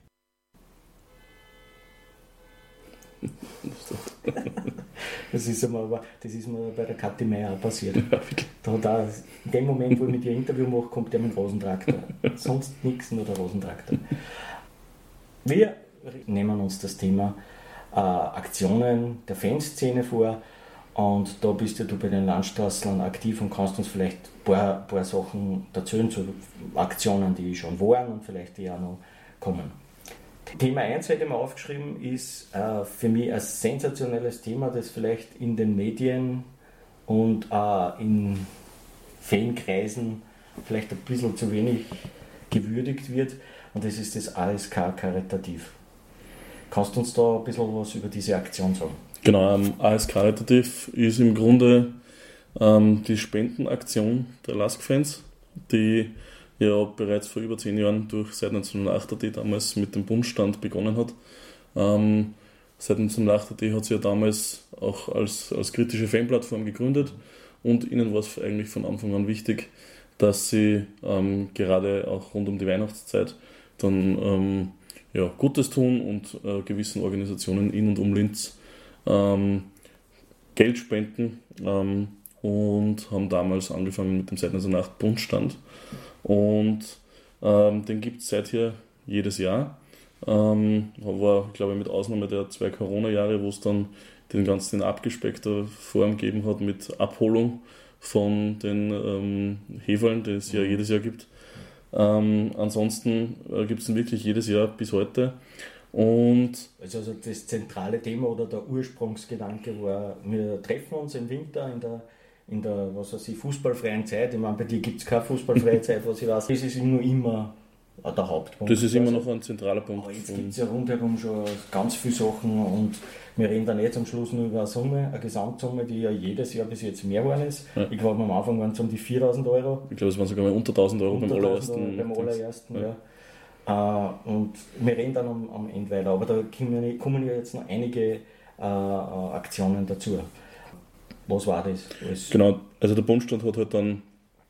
Das ist mir aber, das ist mir bei der Kathi Meier auch passiert. Da hat auch, in dem Moment, wo ich mit ihr ein Interview mache, kommt der mit dem Rosentraktor. Sonst nichts, nur der Rosentraktor. Wir nehmen uns das Thema äh, Aktionen der Fanszene vor und da bist ja du bei den Landstraßlern aktiv und kannst uns vielleicht ein paar, paar Sachen erzählen zu Aktionen, die schon waren und vielleicht die auch noch kommen. Thema eins hätte ich mir aufgeschrieben, ist äh, für mich ein sensationelles Thema, das vielleicht in den Medien und äh, in Fankreisen vielleicht ein bisschen zu wenig gewürdigt wird, und das ist das A S K Karitativ. Kannst du uns da ein bisschen was über diese Aktion sagen? Genau, ähm, A S K Karitativ ist im Grunde ähm, die Spendenaktion der Lask-Fans, die ja bereits vor über zehn Jahren durch Seit neunzehnhundertacht, die damals mit dem Bundstand begonnen hat. Ähm, Seit neunzehnhundertacht hat sie ja damals auch als, als kritische Fanplattform gegründet und ihnen war es eigentlich von Anfang an wichtig, dass sie ähm, gerade auch rund um die Weihnachtszeit dann ähm, ja, Gutes tun und äh, gewissen Organisationen in und um Linz ähm, Geld spenden ähm, und haben damals angefangen mit dem Seit neunzehnhundertacht Bundstand. Und ähm, den gibt es seither jedes Jahr. Ähm, war, glaube ich, mit Ausnahme der zwei Corona-Jahre, wo es dann den ganzen in abgespeckter Form gegeben hat mit Abholung von den ähm, Heferln, die es ja jedes Jahr gibt. Ähm, ansonsten äh, gibt es ihn wirklich jedes Jahr bis heute. Und also, also das zentrale Thema oder der Ursprungsgedanke war, wir treffen uns im Winter in der in der, was weiß ich, fußballfreien Zeit. Ich meine, bei dir gibt es keine fußballfreie Zeit, was ich weiß. Das ist nur immer der Hauptpunkt. Das ist immer noch ein zentraler Punkt. Aber jetzt gibt es ja rundherum schon ganz viele Sachen und wir reden dann jetzt am Schluss nur über eine Summe, eine Gesamtsumme, die ja jedes Jahr bis jetzt mehr geworden ist. Ja. Ich glaube, am Anfang waren es um die viertausend Euro. Ich glaube, es waren sogar mal unter tausend Euro unter beim allerersten. Beim allerersten, ja. ja. Uh, und wir reden dann am, am Ende weiter. Aber da kommen, kommen ja jetzt noch einige uh, Aktionen dazu. Was war das? Alles? Genau, also der Bundstand hat halt dann,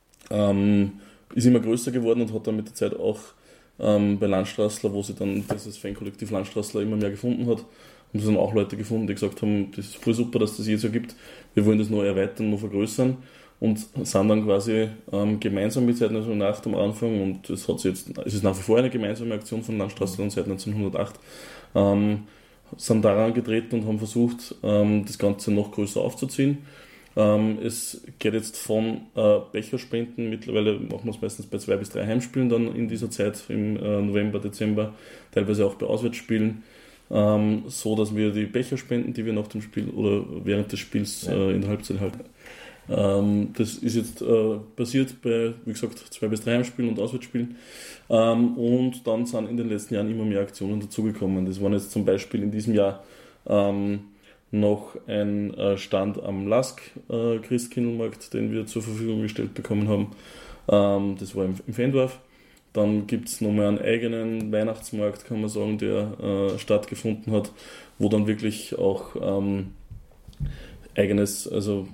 ähm, ist immer größer geworden und hat dann mit der Zeit auch ähm, bei Landstraßler, wo sie dann dieses Fankollektiv Landstraßler immer mehr gefunden hat, haben sie dann auch Leute gefunden, die gesagt haben, das ist voll super, dass das jetzt so gibt, wir wollen das noch erweitern, noch vergrößern und sind dann quasi ähm, gemeinsam mit Seit neunzehnhundertacht am Anfang und es hat jetzt, es ist nach wie vor eine gemeinsame Aktion von Landstraßler und Seit neunzehnhundertacht, ähm, sind daran getreten und haben versucht, ähm, das Ganze noch größer aufzuziehen. Ähm, es geht jetzt von äh, Becherspenden, mittlerweile machen wir es meistens bei zwei bis drei Heimspielen dann in dieser Zeit, im äh, November, Dezember, teilweise auch bei Auswärtsspielen, ähm, so dass wir die Becher spenden, die wir nach dem Spiel oder während des Spiels ja. äh, in der Halbzeit halten. Ähm, das ist jetzt äh, passiert bei, wie gesagt, zwei bis drei Heimspielen und Auswärtsspielen. Ähm, und dann sind in den letzten Jahren immer mehr Aktionen dazugekommen. Das waren jetzt zum Beispiel in diesem Jahr ähm, noch ein äh, Stand am Lask äh, Christkindlmarkt, den wir zur Verfügung gestellt bekommen haben. Ähm, das war im, im Fendorf. Dann gibt es nochmal einen eigenen Weihnachtsmarkt, kann man sagen, der äh, stattgefunden hat, wo dann wirklich auch ähm, eigenes, also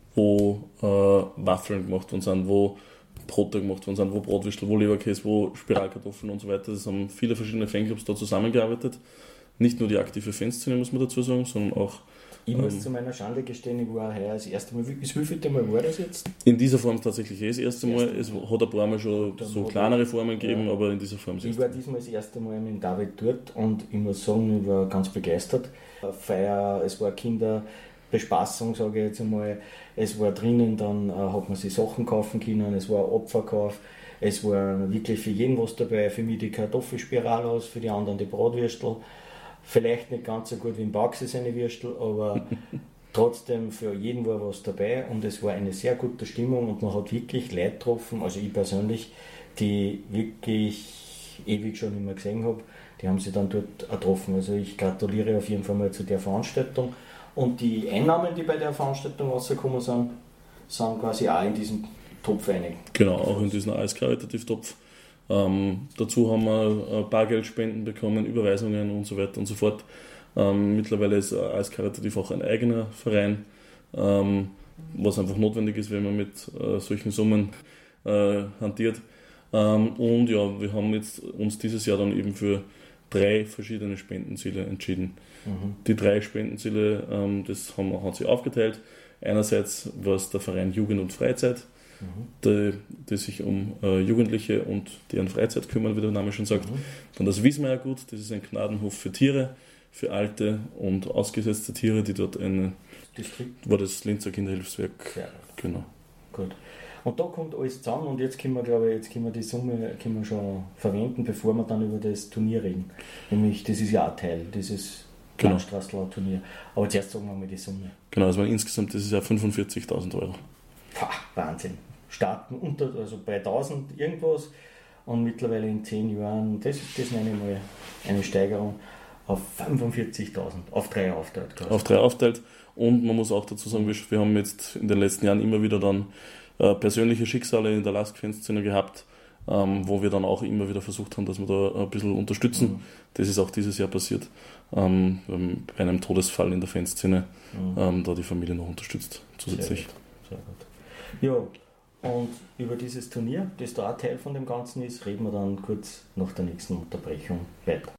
wo äh, Waffeln gemacht worden sind, wo Brote gemacht worden sind, wo Bratwürstel, wo Leberkäse, wo Spiralkartoffeln und so weiter. Das haben viele verschiedene Fanclubs da zusammengearbeitet. Nicht nur die aktive Fanszene, muss man dazu sagen, sondern auch... Ich muss ähm, zu meiner Schande gestehen, ich war heuer das erste Mal. Wie vielte Mal war das jetzt? In dieser Form tatsächlich eh das erste Mal. Es hat ein paar Mal schon dann so kleinere Formen gegeben, ja. aber in dieser Form... Ich war diesmal das erste Mal mit David dort und ich muss sagen, ich war ganz begeistert. Feier, es war Kinderbespaßung, sage ich jetzt einmal. Es war drinnen, dann äh, hat man sich Sachen kaufen können, es war Abverkauf. Es war wirklich für jeden was dabei, für mich die Kartoffelspirale aus, für die anderen die Bratwürstel. Vielleicht nicht ganz so gut wie im Baxi seine Würstel, aber trotzdem für jeden war was dabei und es war eine sehr gute Stimmung und man hat wirklich Leute getroffen, also ich persönlich, die wirklich ewig schon nicht mehr gesehen habe, die haben sich dann dort getroffen. Also ich gratuliere auf jeden Fall mal zu der Veranstaltung und die Einnahmen, die bei der Veranstaltung rausgekommen sind, sind quasi auch in diesem Topf einig. Genau, auch in diesem A S K-Karitativ-Topf. Ähm, dazu haben wir ein paar Geldspenden bekommen, Überweisungen und so weiter und so fort. Ähm, mittlerweile ist A S Karitativ auch ein eigener Verein, ähm, was einfach notwendig ist, wenn man mit äh, solchen Summen äh, hantiert. Ähm, und ja, wir haben jetzt uns dieses Jahr dann eben für drei verschiedene Spendenziele entschieden. Mhm. Die drei Spendenziele, ähm, das haben wir, hat sich aufgeteilt. Einerseits war es der Verein Jugend und Freizeit, Die, die sich um äh, Jugendliche und deren Freizeit kümmern, wie der Name schon sagt. Mhm. Dann das Wiesmeiergut, das ist ein Gnadenhof für Tiere, für alte und ausgesetzte Tiere, die dort eine, Distrikt war das Linzer Kinderhilfswerk. Ja. Genau. Gut. Und da kommt alles zusammen und jetzt können wir, glaube ich, jetzt können wir die Summe können wir schon verwenden, bevor wir dann über das Turnier reden. Nämlich, das ist ja auch Teil dieses genau. Landstraßler Turnier. Aber zuerst sagen wir mal die Summe. Genau, also insgesamt das ist ja fünfundvierzigtausend Euro. Pah, Wahnsinn. Starten unter, also bei tausend irgendwas und mittlerweile in zehn Jahren, das, das nenne ich mal eine Steigerung auf fünfundvierzigtausend, auf drei aufteilt. Quasi. Auf drei aufteilt und man muss auch dazu sagen, wir haben jetzt in den letzten Jahren immer wieder dann äh, persönliche Schicksale in der Lask-Fanszene gehabt, ähm, wo wir dann auch immer wieder versucht haben, dass wir da ein bisschen unterstützen. Mhm. Das ist auch dieses Jahr passiert, ähm, bei einem Todesfall in der Fanszene, mhm. ähm, da die Familie noch unterstützt zusätzlich. Sehr gut. Sehr gut. Ja. Und über dieses Turnier, das da auch Teil von dem Ganzen ist, reden wir dann kurz nach der nächsten Unterbrechung weiter.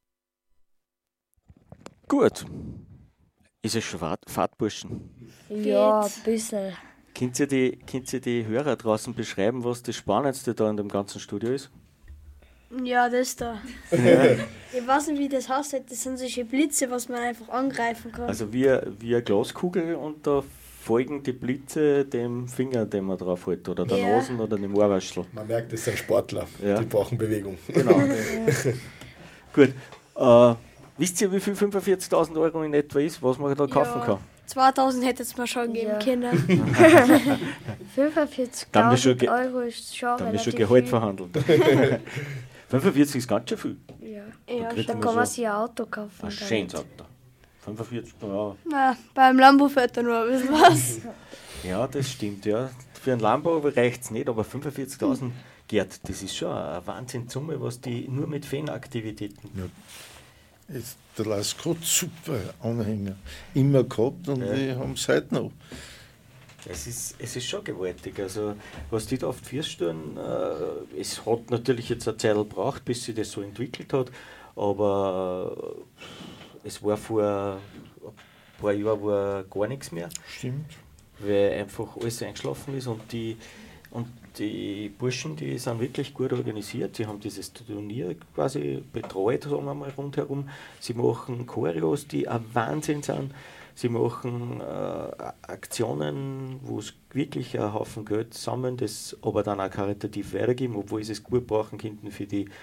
Gut. Ist es schon Fahrtburschen? Ja, ein bisschen. Könnt ihr, die, könnt ihr die Hörer draußen beschreiben, was das Spannendste da in dem ganzen Studio ist? Ja, das da. Ja. Ich weiß nicht, wie das heißt. Das sind solche Blitze, was man einfach angreifen kann. Also wie, wie eine Glaskugel und da folgen die Blitze dem Finger, den man drauf hält, oder der ja. Nase oder dem Ohrwaschel. Man merkt, das sind Sportler, ja. Die brauchen Bewegung. Genau. Ja. Gut. Äh, wisst ihr, wie viel fünfundvierzigtausend Euro in etwa ist, was man da kaufen ja. kann? zweitausend hätte es mir schon geben ja. können. fünfundvierzigtausend Euro ist schon Dann ist schon Gehalt verhandelt. fünfundvierzig ist ganz schön viel. Ja, ja da, da kann man sich ein Auto kaufen. Ein schönes Auto. fünfundvierzig, ja. Na, beim Lambo fällt da nur ein bisschen was. Ja, das stimmt, ja. Für ein Lambo reicht es nicht, aber fünfundvierzigtausend, Gerd, das ist schon eine Wahnsinnssumme, was die nur mit Fanaktivitäten. Ja. Jetzt, der Lask hat super Anhänger immer gehabt und ja. die haben es heute noch. Es ist, es ist schon gewaltig. Also, was die da auf die Füße stellen, äh, es hat natürlich jetzt eine Zeit gebraucht, bis sich das so entwickelt hat, aber äh, es war vor ein paar Jahren war gar nichts mehr. Stimmt. Weil einfach alles eingeschlafen ist und die, und die Burschen, die sind wirklich gut organisiert. Sie haben dieses Turnier quasi betreut, sagen wir mal, rundherum. Sie machen Choreos, die ein Wahnsinn sind. Sie machen äh, Aktionen, wo es wirklich einen Haufen Geld sammeln, das aber dann auch karitativ weitergeben, obwohl sie es gut brauchen könnten für die,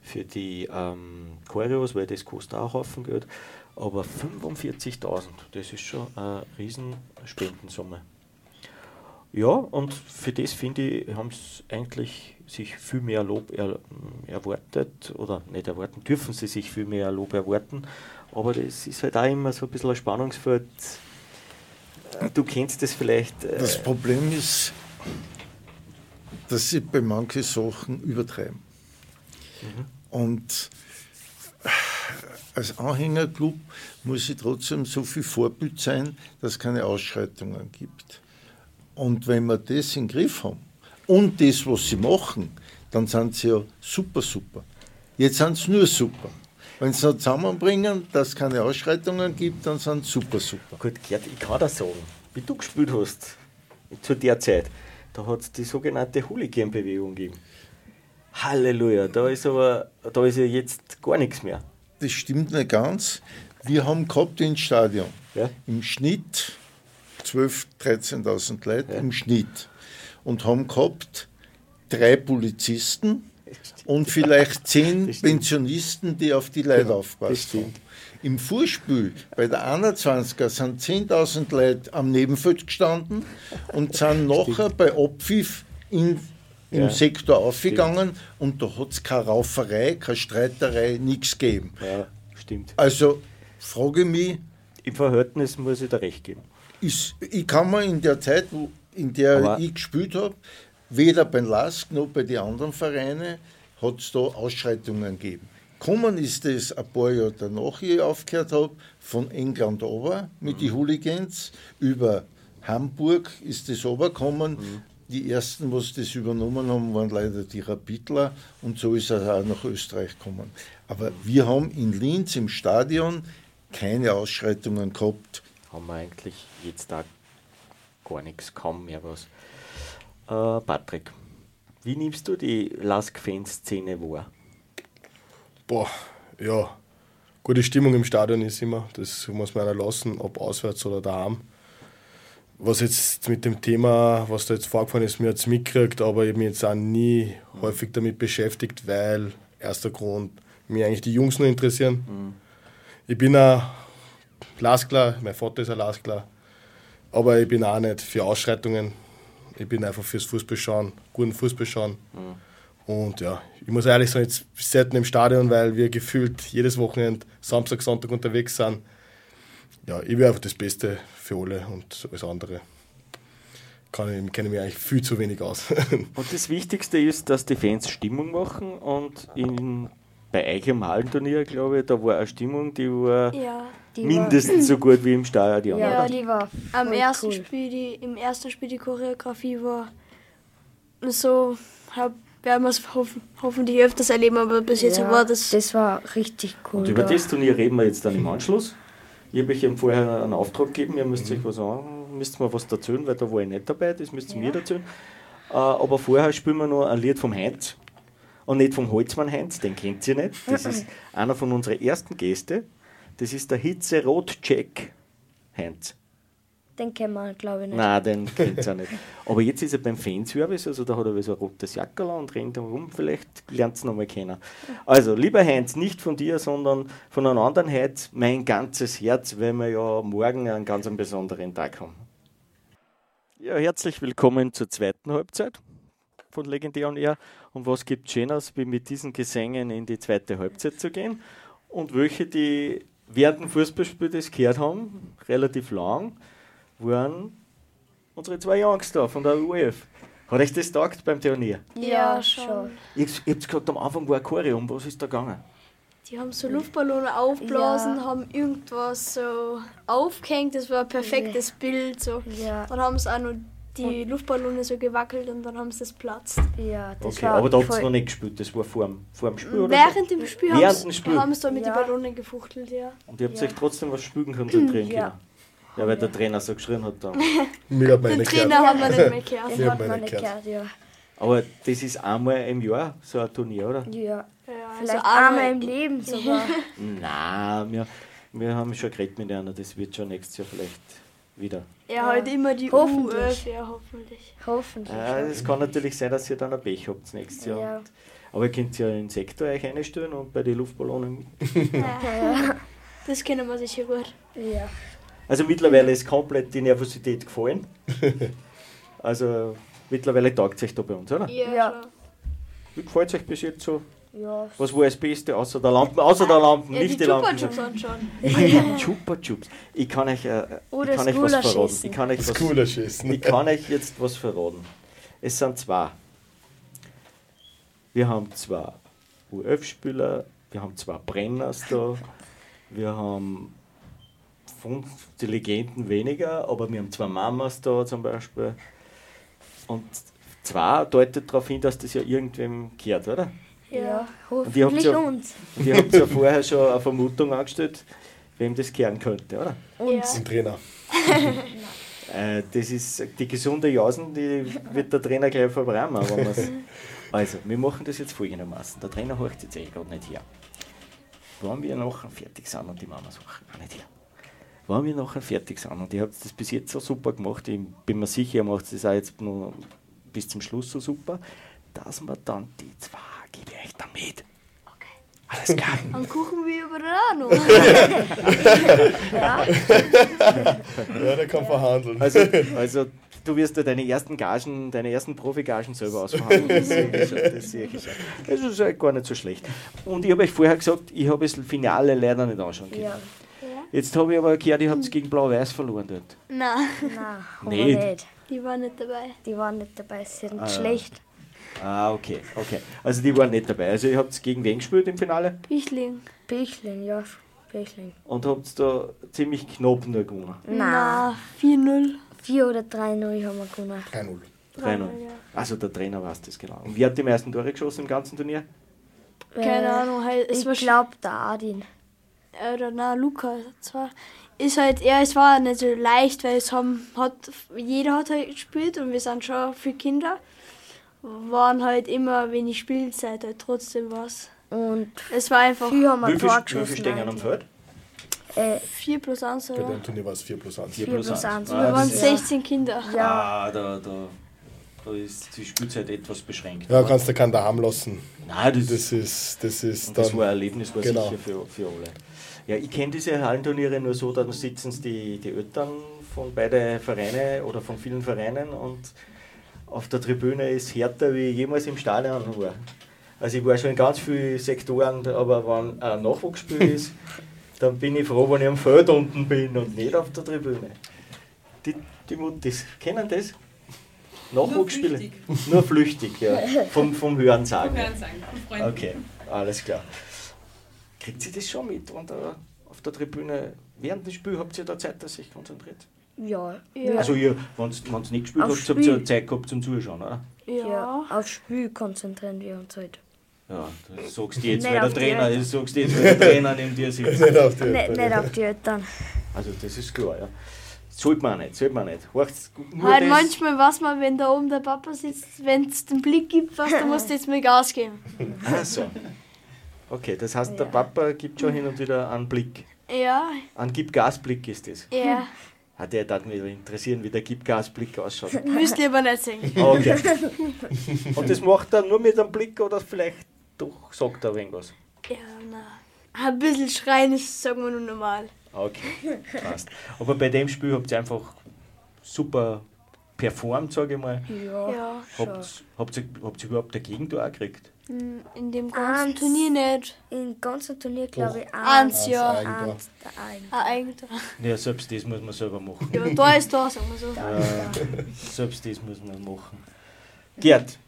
für die ähm, Choreos, weil das kostet auch einen Haufen Geld. Aber fünfundvierzigtausend, das ist schon eine riesen Spendensumme. Ja, und für das finde ich, haben sie eigentlich sich viel mehr Lob er, erwartet, oder nicht erwarten, dürfen sie sich viel mehr Lob erwarten. Aber das ist halt auch immer so ein bisschen ein Spannungsfeld. Du kennst das vielleicht. Äh das Problem ist, dass sie bei manchen Sachen übertreiben. Mhm. Und als Anhängerclub muss ich trotzdem so viel Vorbild sein, dass es keine Ausschreitungen gibt. Und wenn wir das in den Griff haben und das, was sie machen, dann sind sie ja super, super. Jetzt sind sie nur super. Wenn sie noch zusammenbringen, dass es keine Ausschreitungen gibt, dann sind sie super, super. Gut, Gerd, ich kann das sagen, wie du gespielt hast, zu der Zeit, da hat es die sogenannte Hooligan-Bewegung gegeben. Halleluja, da ist aber da ist ja jetzt gar nichts mehr. Das stimmt nicht ganz. Wir haben gehabt ins Stadion ja? im Schnitt zwölftausend, dreizehntausend Leute ja. im Schnitt und haben gehabt drei Polizisten und vielleicht zehn Pensionisten, die auf die Leute aufpasst haben. Im Vorspiel bei der einundzwanziger sind zehntausend Leute am Nebenfeld gestanden und sind nachher bei Abpfiff in im ja, Sektor aufgegangen stimmt. Und da hat es keine Rauferei, keine Streiterei, nichts gegeben. Ja, stimmt. Also frage mich... Im Verhältnis muss ich da recht geben. Ist, ich kann mir in der Zeit, wo, in der Aber ich gespielt habe, weder beim L A S K noch bei den anderen Vereinen, hat es da Ausschreitungen gegeben. Kommen ist es ein paar Jahre danach, ich aufgehört habe, von England runter mit mhm. den Hooligans, über Hamburg ist das runtergekommen. Mhm. Die ersten, was das übernommen haben, waren leider die Rapidler und so ist er auch nach Österreich gekommen. Aber wir haben in Linz im Stadion keine Ausschreitungen gehabt. Haben wir eigentlich jetzt da gar nichts, kaum mehr was. Äh, Patrick, wie nimmst du die L A S K-Fanszene wahr? Boah, ja, gute Stimmung im Stadion ist immer, das muss man einer lassen, ob auswärts oder daheim. Was jetzt mit dem Thema, was da jetzt vorgefallen ist, mir hat es mitgekriegt, aber ich habe mich jetzt auch nie mhm. häufig damit beschäftigt, weil, erster Grund, mich eigentlich die Jungs nur interessieren. Mhm. Ich bin ein Laskler, mein Vater ist ein Laskler, aber ich bin auch nicht für Ausschreitungen. Ich bin einfach fürs Fußballschauen, guten Fußballschauen. Mhm. Und ja, ich muss ehrlich sagen, jetzt selten im Stadion, weil wir gefühlt jedes Wochenende Samstag, Sonntag unterwegs sind. Ja, ich will einfach das Beste für alle und alles andere kann ich, kenne ich mich eigentlich viel zu wenig aus. Und das Wichtigste ist, dass die Fans Stimmung machen und in, bei euch im Hallenturnier, glaube ich, da war eine Stimmung, die war ja, die mindestens war so gut wie im Stadion. Ja, oder? Die war am ersten cool. Spiel, die, im ersten Spiel die Choreografie war so, hab, werden wir es hoffen, hoffentlich öfters erleben, aber bis jetzt ja, war das... Das war richtig cool. Und über da. das Turnier reden wir jetzt dann im Anschluss. Ich habe euch eben vorher einen Auftrag gegeben, ihr müsst mhm. euch was an, müsst mir was erzählen, weil da war ich nicht dabei, das müsst ihr ja. mir erzählen. Äh, aber vorher spielen wir noch ein Lied vom Heinz. Und nicht vom Holzmann Heinz, den kennt ihr nicht. Das ist einer von unseren ersten Gäste. Das ist der Hitze-Rot-Jack Heinz. Den kennen wir, glaube ich, nicht. Nein, den kennt ihr auch nicht. Aber jetzt ist er beim Fanservice, also da hat er so ein rotes Jackerl und rennt herum, vielleicht lernt es noch mal kennen. Also, lieber Heinz, nicht von dir, sondern von einem anderen Heinz, mein ganzes Herz, weil wir ja morgen einen ganz besonderen Tag haben. Ja, herzlich willkommen zur zweiten Halbzeit von Legendär on Air. Und was gibt es Schöneres, wie mit diesen Gesängen in die zweite Halbzeit zu gehen? Und welche, die während dem Fußballspiel das gehört haben, relativ lang, waren unsere zwei Jungs da von der U E F. Hat euch das taugt beim Turnier? Ja, schon. Ihr habt gesagt, am Anfang war ein Choreo. Um was ist da gegangen? Die haben so Luftballone aufblasen, ja. haben irgendwas so aufgehängt. Das war ein perfektes ja. Bild. So. Ja. Dann haben sie auch noch die und Luftballone so gewackelt und dann haben sie das platzt. Ja, das okay, war aber da habt ihr noch nicht gespielt, das war vor dem, vor dem Spiel, oder? Während so? dem Spiel haben sie da mit ja. den Ballonen gefuchtelt, ja. Und ihr habt ja. euch trotzdem was spülen konzentrieren ja. können? Ja, weil ja. der Trainer so geschrien hat dann. Mir hat Den Trainer haben wir nicht mehr gehört. Den hat man nicht gehört, ja. Aber das ist einmal im Jahr so ein Turnier, oder? Ja, ja vielleicht also einmal im Leben sogar. Nein, wir, wir haben schon geredet mit einer, das wird schon nächstes Jahr vielleicht wieder. Ja, ja. halt immer die hoffentlich. U E F, ja, hoffentlich. Hoffentlich. Ja, es kann natürlich sein, dass ihr dann ein Pech habt nächstes Jahr. Ja. Aber ihr könnt ja in den Sektor euch einstellen und bei den Luftballonen. Ja, das kennen wir sicher gut. Ja. Also mittlerweile ist komplett die Nervosität gefallen. Also mittlerweile taugt es euch da bei uns, oder? Ja. Ja. Wie gefällt es euch bis jetzt so? Ja. Was war das Beste außer der Lampen? Außer der Lampen, Ja, nicht die die Lampen. Chupa-Chups anschauen. Die Chupa Chups. Ich kann euch, äh, Oder ich kann das euch was Gulasch verraten. essen. Ich kann euch Das was, Gulasch essen. ich kann euch jetzt was verraten. Es sind zwei. Wir haben zwei U elf-Spieler, wir haben zwei Brenners da, wir haben fünf die Legenden weniger, aber wir haben zwei Mamas da zum Beispiel. Und zwei deutet darauf hin, dass das ja irgendwem gehört, oder? Ja, Und ihr habt hoffentlich ja, uns. und ihr habt ja vorher schon eine Vermutung angestellt, wem das gehören könnte, oder? Uns. Ein Trainer. Äh, das ist die gesunde Jausen, die wird der Trainer gleich verbrennen. Aber man's- also, wir machen das jetzt folgendermaßen. Der Trainer horcht jetzt eh gerade nicht her. Wenn wir nachher fertig sind und die Mama sagt, auch nicht her. Wenn wir nachher fertig sind und ihr habt das bis jetzt so super gemacht, ich bin mir sicher, ihr macht das auch jetzt noch bis zum Schluss so super, dass wir dann die zwei, gebe ich euch da mit. Alles klar. Am Kuchen wie über der noch. Ja, der kann verhandeln. Also, also du wirst ja deine ersten Gagen, deine ersten Profigagen selber ausverhandeln. Das sehe ich schon. Das sehe ich schon. Das ist ja gar nicht so schlecht. Und ich habe euch vorher gesagt, ich habe das Finale leider nicht anschauen können. Ja. Jetzt habe ich aber gehört, ihr habt es gegen Blau-Weiß verloren dort. Nein, Nein, haben Nicht. wir nicht. die waren nicht dabei. Die waren nicht dabei, sie sind Ah, ja. schlecht. Ah, okay, okay. Also die waren nicht dabei. Also ihr habt gegen wen gespielt im Finale? Bichling. Bichling, ja, Bichling. Und habt da ziemlich knapp nur gewonnen. Nein, vier null. vier oder drei null haben wir gewonnen. drei null. drei null. Ja. Also der Trainer weiß das genau. Und wer hat die meisten Tore geschossen im ganzen Turnier? Keine Ahnung, halt, es Ich war glaube, der Adin. oder na Luca zwar ist halt ja, es war nicht so leicht, weil es haben hat jeder hat halt gespielt und wir sind schon viele Kinder, waren halt immer wenig Spielzeit, halt trotzdem was. Und Es war einfach viel haben wir Wie viel, Tor wie viel geschossen. stehen am Feld? Äh, vier plus eins, Bei oder? dem Turnier war es vier plus eins. vier vier plus plus eins. eins. Ah, Wir waren das ist- sechzehn Kinder. Ja, Ah, da, da, da ist die Spielzeit etwas beschränkt. Ja, kannst du keinen daheim lassen. Nein, das, Das ist, das ist und das dann. war ein Erlebnis, war Genau. sicher für, für alle. Ja, ich kenne diese Hallenturniere nur so, da sitzen die, die Eltern von beiden Vereinen oder von vielen Vereinen und auf der Tribüne ist härter, wie ich jemals im Stadion war. Also ich war schon in ganz vielen Sektoren, aber wenn ein Nachwuchsspiel ist, dann bin ich froh, wenn ich am Feld unten bin und nicht auf der Tribüne. Die, die Muttis kennen das? Nachwuchsspiele? flüchtig. Nur flüchtig, ja. Vom, vom Hören sagen. Vom Hören sagen, von Freunden. Okay, alles klar. Kriegt sie das schon mit, wenn da auf der Tribüne während des Spiels habt ihr da Zeit, dass ihr euch konzentriert? ja, Ja. Also ihr, wenn ihr nicht gespielt Auf habt, habt ihr Spiel. Zeit gehabt zum Zuschauen, oder? Ja. ja. Aufs Spiel konzentrieren wir uns halt. Ja, das sagst du jetzt, Nicht weil der auf die Trainer, Eltern. das sagst du jetzt, weil der Trainer neben dir sitzt. Nicht auf die Nicht, Eltern. nicht auf die Eltern. Also das ist klar, ja. Sollte man nicht, sollte man nicht. Horcht's, nur Halt das, manchmal weiß man, wenn da oben der Papa sitzt, wenn es den Blick gibt, was, dann musst du jetzt mal Gas geben. Ach so. Okay, das heißt, der Papa gibt schon hin und wieder einen Blick. Ja, Ein Gib-Gas-Blick ist das. ja. Hat der darf mich interessieren, wie der Gib-Gas-Blick ausschaut. Müsst ihr aber nicht sehen. Okay. Und das macht er nur mit einem Blick oder vielleicht doch sagt er irgendwas? Ja, na. Ein bisschen schreien ist, sagen wir nur normal. Okay, passt. Aber bei dem Spiel habt ihr einfach super performt, sage ich mal. Ja, Ja. schon. Habt, habt, ihr, habt ihr überhaupt dagegen da auch gekriegt? In in dem ganzen Eins. Turnier nicht. Im ganzen Turnier glaube ich Eins, eins. ja. Eigentor. Eins, der Eigen. Ein Eigentor. Ja, selbst das muss man selber machen. Ja, da ist da, sagen wir so. Äh, selbst das muss man machen. Gerd,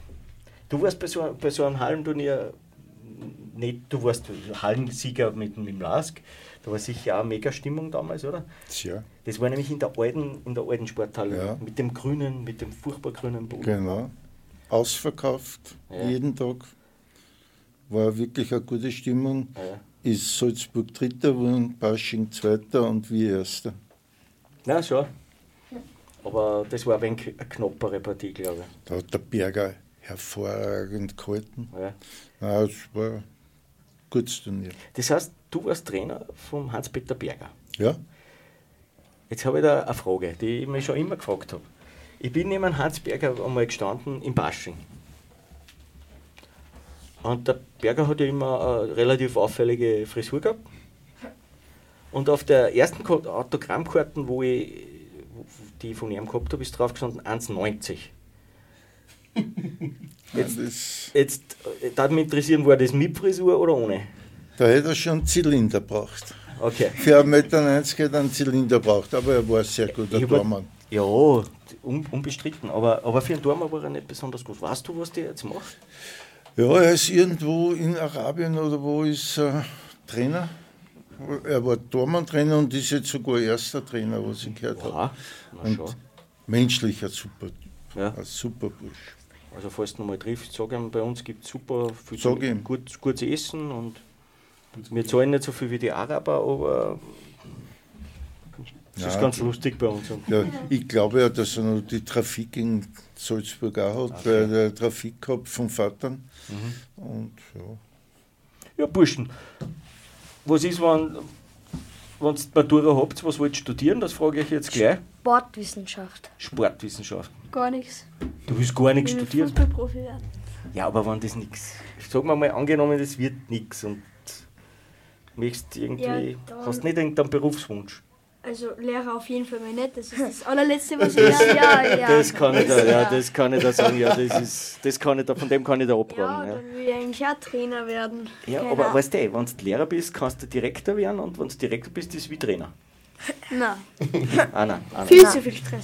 du warst bei so, bei so einem Hallenturnier nicht, du warst Hallensieger mit, mit dem Lask. Da war sicher auch mega Stimmung damals, oder? Tja, Das war nämlich in der alten, in der alten Sporthalle. Ja. Mit dem grünen, mit dem furchtbar grünen Boden. genau. Ausverkauft, Ja. jeden Tag. War wirklich eine gute Stimmung. Ja. Ist Salzburg Dritter geworden, Pasching Zweiter und wir Erster. Na schon. Aber das war ein wenig eine knappere Partie, glaube ich. Da hat der Berger hervorragend gehalten. Ja. Nein, es war ein gutes Turnier. Das heißt, du warst Trainer vom Hans-Peter Berger. Ja, Jetzt habe ich da eine Frage, die ich mich schon immer gefragt habe. Ich bin neben Hans Berger einmal gestanden in Pasching. Und der Berger hat ja immer eine relativ auffällige Frisur gehabt. Und auf der ersten Autogrammkarten, wo ich, die ich von ihm gehabt habe, ist drauf gestanden eins neunzig. Jetzt, jetzt darf mich interessieren, war das mit Frisur oder ohne? Da hätte er schon einen Zylinder gebraucht. Okay. Für einen Meter neunzig hätte er einen Zylinder gebraucht, aber er war ein sehr guter Tormann. Ja, un, unbestritten, aber, aber für einen Tormann war er nicht besonders gut. Weißt du, was der jetzt macht? Ja, er ist irgendwo in Arabien oder wo ist er Trainer. Er war Tormann-Trainer und ist jetzt sogar erster Trainer, was ich gehört wow. habe. Und menschlich ein super, ja. ein super Bursch. Also falls du noch mal triffst, sag ihm, bei uns gibt es super viel zu, gut, gut zu essen und wir zahlen nicht so viel wie die Araber, aber das ja, ist ganz lustig bei uns. Ja, ich glaube ja, dass er noch die Trafik in Salzburg auch hat, okay. weil er Trafik gehabt vom Vater. Mhm. Und ja. Ja, Burschen, was ist, wenn wenn ihr Matura habt, was wollt ihr studieren? Das frage ich jetzt gleich. Sportwissenschaft. Sportwissenschaft. Gar nichts. Du willst gar nichts ich will studieren? Fußballprofi werden. Ja, aber wenn das nichts. Sagen wir mal, angenommen, das wird nichts und möchtest irgendwie. Ja, hast nicht irgendeinen Berufswunsch? Also Lehrer auf jeden Fall mal nicht. Das ist das allerletzte, was ich lerne. Ja, ja. Das kann ich da, ja, das kann ich da sagen. Ja, das ist, das kann ich da, von dem kann ich da abraten. Ja, dann will ich eigentlich auch Trainer werden. Ja, Keine aber Ahnung. weißt du, wenn du Lehrer bist, kannst du Direktor werden und wenn du Direktor bist, ist es wie Trainer. Nein. ah, nein, ah, nein. Viel zu viel Stress.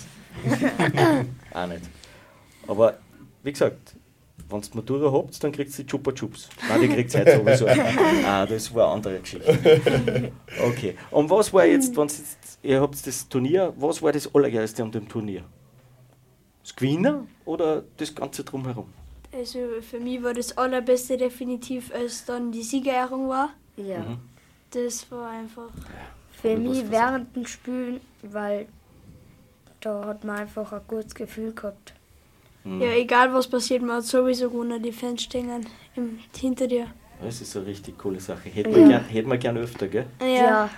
Auch nicht. Aber wie gesagt, wenn ihr Matura habt, dann kriegt ihr die Chupa Chups. Nein, die kriegt ihr heute sowieso. Ah, das war eine andere Geschichte. Okay. Und was war jetzt, wenn jetzt, ihr habt das Turnier, was war das Allergeilste an dem Turnier? Das Gewinnen oder das Ganze drumherum? Also für mich war das Allerbeste definitiv, als dann die Siegerehrung war. Ja. Mhm. Das war einfach... Für mich während dem Spielen, weil da hat man einfach ein gutes Gefühl gehabt. Mhm. Ja, egal was passiert, man hat sowieso gewonnen, die Fans stehen im, hinter dir. Das ist eine richtig coole Sache. Hätten wir, ja. gern, hätten wir gern öfter, gell? Ja. Ja,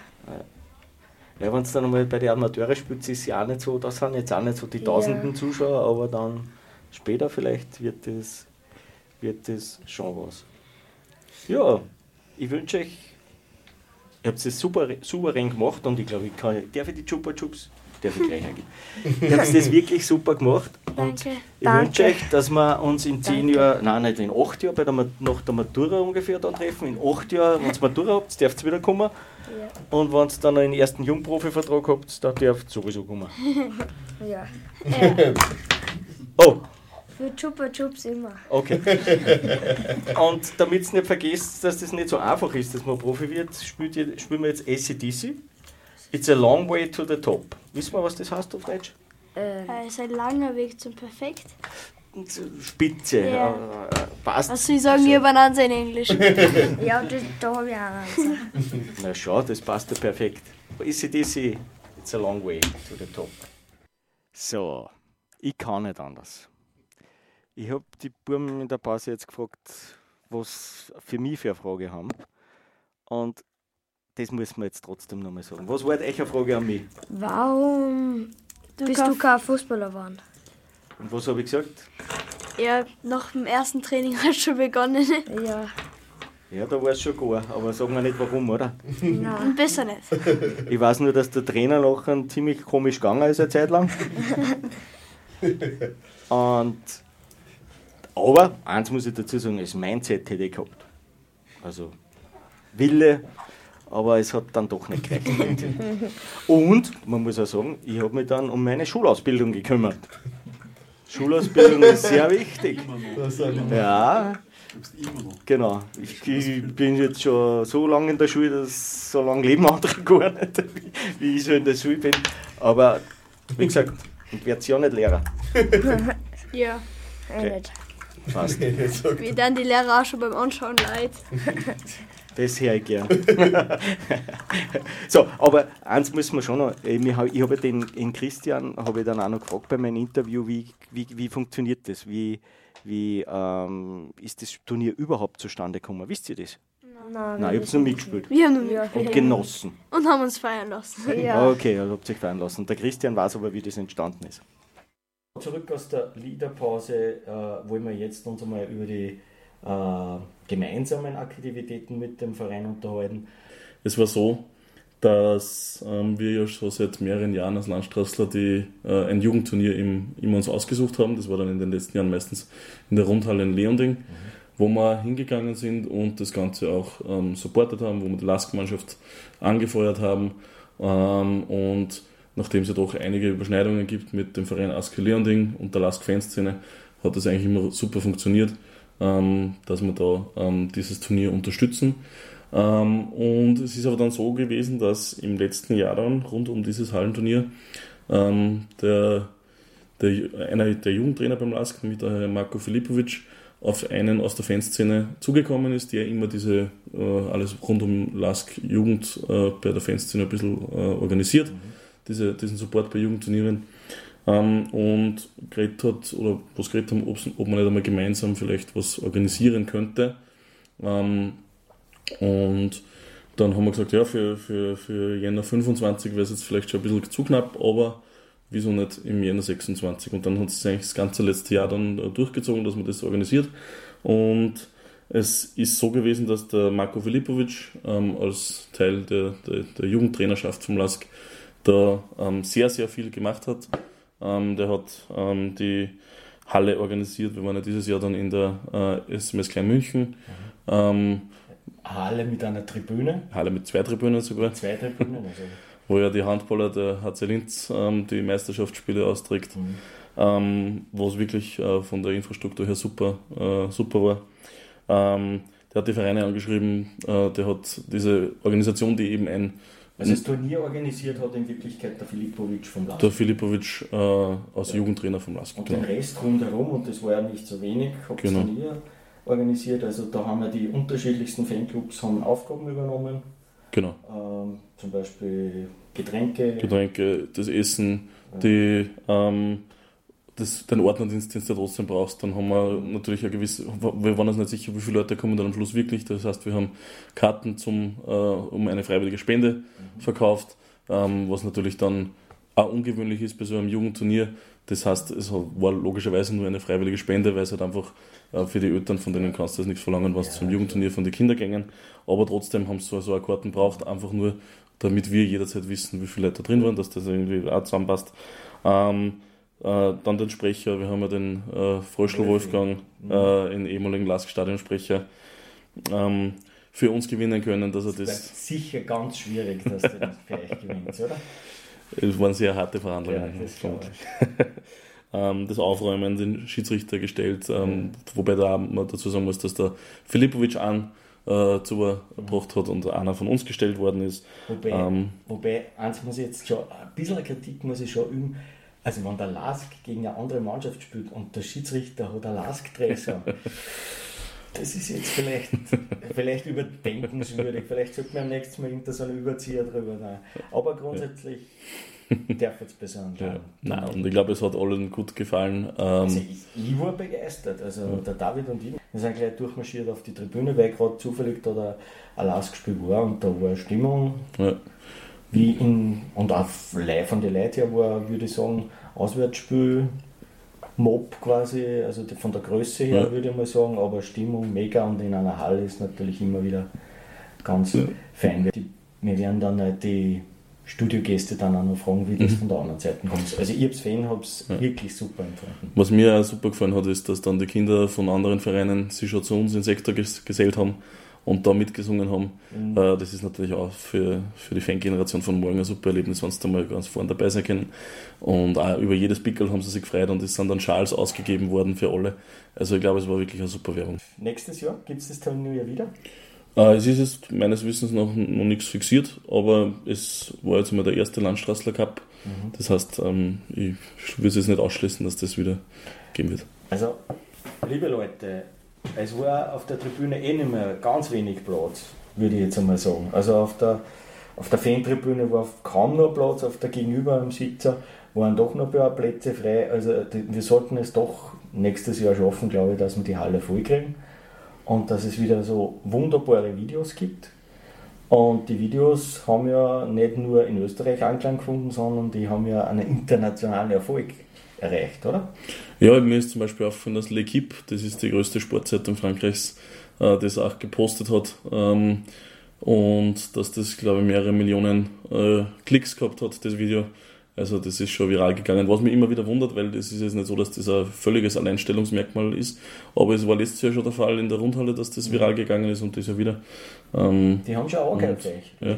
ja wenn es dann einmal bei den Amateuren spielt, ist es ja auch nicht so, da sind jetzt auch nicht so die tausenden ja. Zuschauer, aber dann später vielleicht wird das, wird das schon was. Ja, ich wünsche euch, ihr habt es super, souverän gemacht und ich glaube, ich kann, darf ich die Chupa Chups? Darf ich gleich eingeben. Ihr habt das wirklich super gemacht. Und Danke. ich wünsche euch, dass wir uns in zehn Jahren, nein, nicht in acht Jahren, bei der, nach der Matura ungefähr dann treffen. In acht Jahren, wenn ihr Matura habt, dürft ihr wieder kommen. Ja. Und wenn ihr dann noch einen ersten Jungprofi-Vertrag habt, dann dürft ihr sowieso kommen. Ja. Äh. Oh! Für Chupa Chups immer. Okay. Und damit ihr nicht vergesst, dass das nicht so einfach ist, dass man Profi wird, spielt ihr, spielen wir jetzt A C D C. It's a long way to the top. Wissen wir, was das heißt auf Deutsch? Äh, es ist ein langer Weg zum Perfekt. Spitze. Ja. Äh, passt. Also ich sage mir Bananza in Englisch. Ja, das, da habe ich auch einen. Na schau, das passt ja perfekt. A C D C, it's a long way to the top. So, ich kann nicht anders. Ich habe die Buben in der Pause jetzt gefragt, was für mich für eine Frage haben. Und das muss man jetzt trotzdem nochmal sagen. Was war eure Frage an mich? Warum du bist du kein Fußballer geworden? Und was habe ich gesagt? Ja, nach dem ersten Training hast du schon begonnen. Ja. Ja, da war es schon gut, aber sagen wir nicht warum, oder? Nein. Besser nicht. Ich weiß nur, dass der Trainer nachher ziemlich komisch gegangen ist eine Zeit lang. Und, aber, eins muss ich dazu sagen, das Mindset hätte ich gehabt. Also, Wille, aber es hat dann doch nicht gereicht. Und, man muss auch sagen, ich habe mich dann um meine Schulausbildung gekümmert. Schulausbildung ist sehr wichtig. Ja, genau. Ich, ich bin jetzt schon so lange in der Schule, dass so lange leben andere gar nicht, wie ich so in der Schule bin. Aber, wie gesagt, ich werde ja nicht Lehrer. Ja. Okay. Passt. Wie dann die Lehrer auch schon beim Anschauen leid. Das höre ich gern. So, aber eins müssen wir schon noch, ich habe ja den, den Christian habe ich dann auch noch gefragt bei meinem Interview, wie, wie, wie funktioniert das? Wie, wie ähm, ist das Turnier überhaupt zustande gekommen? Wisst ihr das? Nein, Nein, ich habe es noch mitgespielt. Wir haben nur ja, und genossen. Und haben uns feiern lassen. Ja. Okay, also habt ihr euch feiern lassen. Der Christian weiß aber, wie das entstanden ist. Zurück aus der Liederpause äh, wollen wir jetzt uns einmal über die äh, gemeinsamen Aktivitäten mit dem Verein unterhalten? Es war so, dass ähm, wir ja schon seit mehreren Jahren als Landstraßler die, äh, ein Jugendturnier im, immer uns ausgesucht haben. Das war dann in den letzten Jahren meistens in der Rundhalle in Leonding, mhm. wo wir hingegangen sind und das Ganze auch ähm, supportet haben, wo wir die Lask-Mannschaft angefeuert haben. Ähm, und nachdem es ja doch einige Überschneidungen gibt mit dem Verein Aske Leonding und der Lask-Fanszene, hat das eigentlich immer super funktioniert, ähm, dass wir da ähm, dieses Turnier unterstützen. Ähm, und es ist aber dann so gewesen, dass im letzten Jahr dann rund um dieses Hallenturnier ähm, der, der, einer der Jugendtrainer beim Lask, mit der Marko Filipovic, auf einen aus der Fanszene zugekommen ist, der immer diese äh, alles rund um Lask Jugend äh, bei der Fanszene ein bisschen äh, organisiert, mhm. diese, diesen Support bei Jugendturnieren. Ähm, und geredet hat, oder was geredet haben, ob man nicht einmal gemeinsam vielleicht was organisieren könnte. Ähm, Und dann haben wir gesagt, ja, für, für, für Jänner fünfundzwanzig wäre es jetzt vielleicht schon ein bisschen zu knapp, aber wieso nicht im Jänner sechsundzwanzig? Und dann hat es eigentlich das ganze letzte Jahr dann durchgezogen, dass man das organisiert. Und es ist so gewesen, dass der Marko Filipovic ähm, als Teil der, der, der Jugendtrainerschaft vom Lask da ähm, sehr, sehr viel gemacht hat. Ähm, der hat ähm, die Halle organisiert. Wir waren ja dieses Jahr dann in der äh, S M S Klein München. Mhm. Ähm, Halle mit einer Tribüne. Halle mit zwei Tribünen sogar. Zwei Tribünen, also. Wo ja die Handballer der H C Linz ähm, die Meisterschaftsspiele austrägt. Mhm. Ähm, wo es wirklich äh, von der Infrastruktur her super, äh, super war. Ähm, der hat die Vereine angeschrieben, äh, der hat diese Organisation, die eben ein... Also das Turnier organisiert hat in Wirklichkeit der Filipovic vom Lask. Der Filipovic äh, als ja. Jugendtrainer vom Lask. Und genau. Den Rest rundherum, und das war ja nicht so wenig, hat das genau. Turnier organisiert. Also da haben wir die unterschiedlichsten Fanclubs haben Aufgaben übernommen. Genau. Ähm, zum Beispiel Getränke. Getränke, das Essen, ja. die, ähm, das, den Ordnerdienst, den du trotzdem brauchst. Dann haben wir natürlich eine gewisse, wir waren uns nicht sicher, wie viele Leute kommen dann am Schluss wirklich. Das heißt, wir haben Karten zum, äh, um eine freiwillige Spende mhm. verkauft, ähm, was natürlich dann auch ungewöhnlich ist bei so einem Jugendturnier. Das heißt, es war logischerweise nur eine freiwillige Spende, weil es halt einfach äh, für die Eltern, von denen kannst du das nichts verlangen, was ja, zum Jugendturnier von den Kindern gingen. Aber trotzdem haben sie so, so eine Karten braucht, einfach nur, damit wir jederzeit wissen, wie viele Leute da drin waren, dass das irgendwie auch zusammenpasst. Ähm, äh, dann den Sprecher, wir haben ja den äh, Fröschl Wolfgang, mhm. äh, einen ehemaligen Lask-Stadionsprecher, ähm, für uns gewinnen können, dass er das... Das ist sicher ganz schwierig, dass du das für euch gewinnst, oder? Es waren sehr harte Verhandlungen. Ja, das, ähm, das Aufräumen, den Schiedsrichter gestellt, ähm, mhm. wobei da man dazu sagen muss, dass der Filipovic an äh, zugebracht hat und einer von uns gestellt worden ist. Wobei, ähm, wobei eins muss ich jetzt schon, ein bisschen Kritik muss ich schon üben, also wenn der Lask gegen eine andere Mannschaft spielt und der Schiedsrichter hat einen Lask-Dresser, das ist jetzt vielleicht, vielleicht überdenkenswürdig. Vielleicht sollte man am nächsten Mal hinter so einen Überzieher drüber sein. Aber grundsätzlich darf es besser anschauen. Ja. Nein, und ich glaube, es hat allen gut gefallen. Ähm also ich, ich war begeistert. Also ja. Der David und ich, wir sind gleich durchmarschiert auf die Tribüne, weil gerade zufällig da der ein Lask-Spiel war und da war Stimmung. Ja. Wie in, und auch live von den Leuten her war, würde ich sagen, Auswärtsspiel, Mob quasi, also von der Größe her ja. würde ich mal sagen, aber Stimmung mega und in einer Halle ist natürlich immer wieder ganz ja. fein. Wir werden dann halt die Studiogäste dann auch noch fragen, wie das mhm. von der anderen Seite kommt. Also ich als Fan habe es ja. wirklich super empfunden. Was mir auch super gefallen hat, ist, dass dann die Kinder von anderen Vereinen sich schon zu uns in den Sektor ges- gesellt haben und da mitgesungen haben. Mhm. Äh, das ist natürlich auch für, für die Fangeneration von morgen ein super Erlebnis, wenn sie da mal ganz vorne dabei sein können. Und auch über jedes Pickel haben sie sich gefreut und es sind dann Schals ausgegeben worden für alle. Also ich glaube, es war wirklich eine super Werbung. Nächstes Jahr gibt es das Turnier wieder? Äh, es ist jetzt meines Wissens noch, noch nichts fixiert, aber es war jetzt mal der erste Landstraßler Cup. Mhm. Das heißt, ähm, ich würde es jetzt nicht ausschließen, dass das wieder geben wird. Also, liebe Leute, es war auf der Tribüne eh nicht mehr ganz wenig Platz, würde ich jetzt einmal sagen. Also auf der, auf der Fantribüne war kaum noch Platz, auf der Gegenüber am Sitzer waren doch noch ein paar Plätze frei. Also wir sollten es doch nächstes Jahr schaffen, glaube ich, dass wir die Halle vollkriegen und dass es wieder so wunderbare Videos gibt. Und die Videos haben ja nicht nur in Österreich Anklang gefunden, sondern die haben ja einen internationalen Erfolg erreicht, oder? Ja, mir ist zum Beispiel aufgefallen, dass L'Équipe, das ist die größte Sportzeitung Frankreichs, äh, das auch gepostet hat. Ähm, und dass das, glaube ich, mehrere Millionen äh, Klicks gehabt hat, das Video. Also das ist schon viral gegangen, was mich immer wieder wundert, weil das ist jetzt nicht so, dass das ein völliges Alleinstellungsmerkmal ist, aber es war letztes Jahr schon der Fall in der Rundhalle, dass das viral gegangen ist und das ja wieder. Ähm, Die haben schon auch angehört gleich, ja.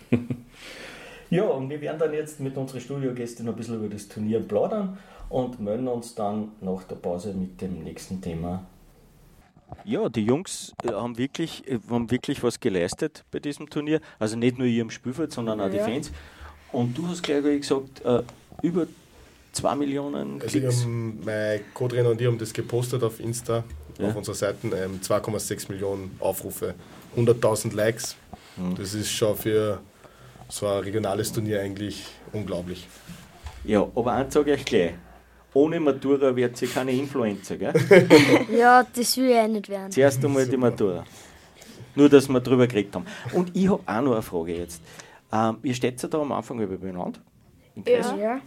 Ja, und wir werden dann jetzt mit unseren Studiogästen noch ein bisschen über das Turnier plaudern und melden uns dann nach der Pause mit dem nächsten Thema. Ja, die Jungs haben wirklich, haben wirklich was geleistet bei diesem Turnier, also nicht nur hier im Spielfeld, sondern auch die ja. Fans. Und du hast gleich gesagt, äh, über zwei Millionen Klicks. Also haben, mein Co-Trainer und ich haben das gepostet auf Insta, ja. auf unserer Seite, ähm, zwei Komma sechs Millionen Aufrufe, hunderttausend Likes. Mhm. Das ist schon für so ein regionales Turnier eigentlich unglaublich. Ja, aber eins sage ich euch gleich, ohne Matura wird sie keine Influencer, gell? Ja, das will ich auch nicht werden. Zuerst einmal die Matura. Nur, dass wir darüber geredet haben. Und ich habe auch noch eine Frage jetzt. Ähm, ihr steht ja da am Anfang über benannt. Ja. ja.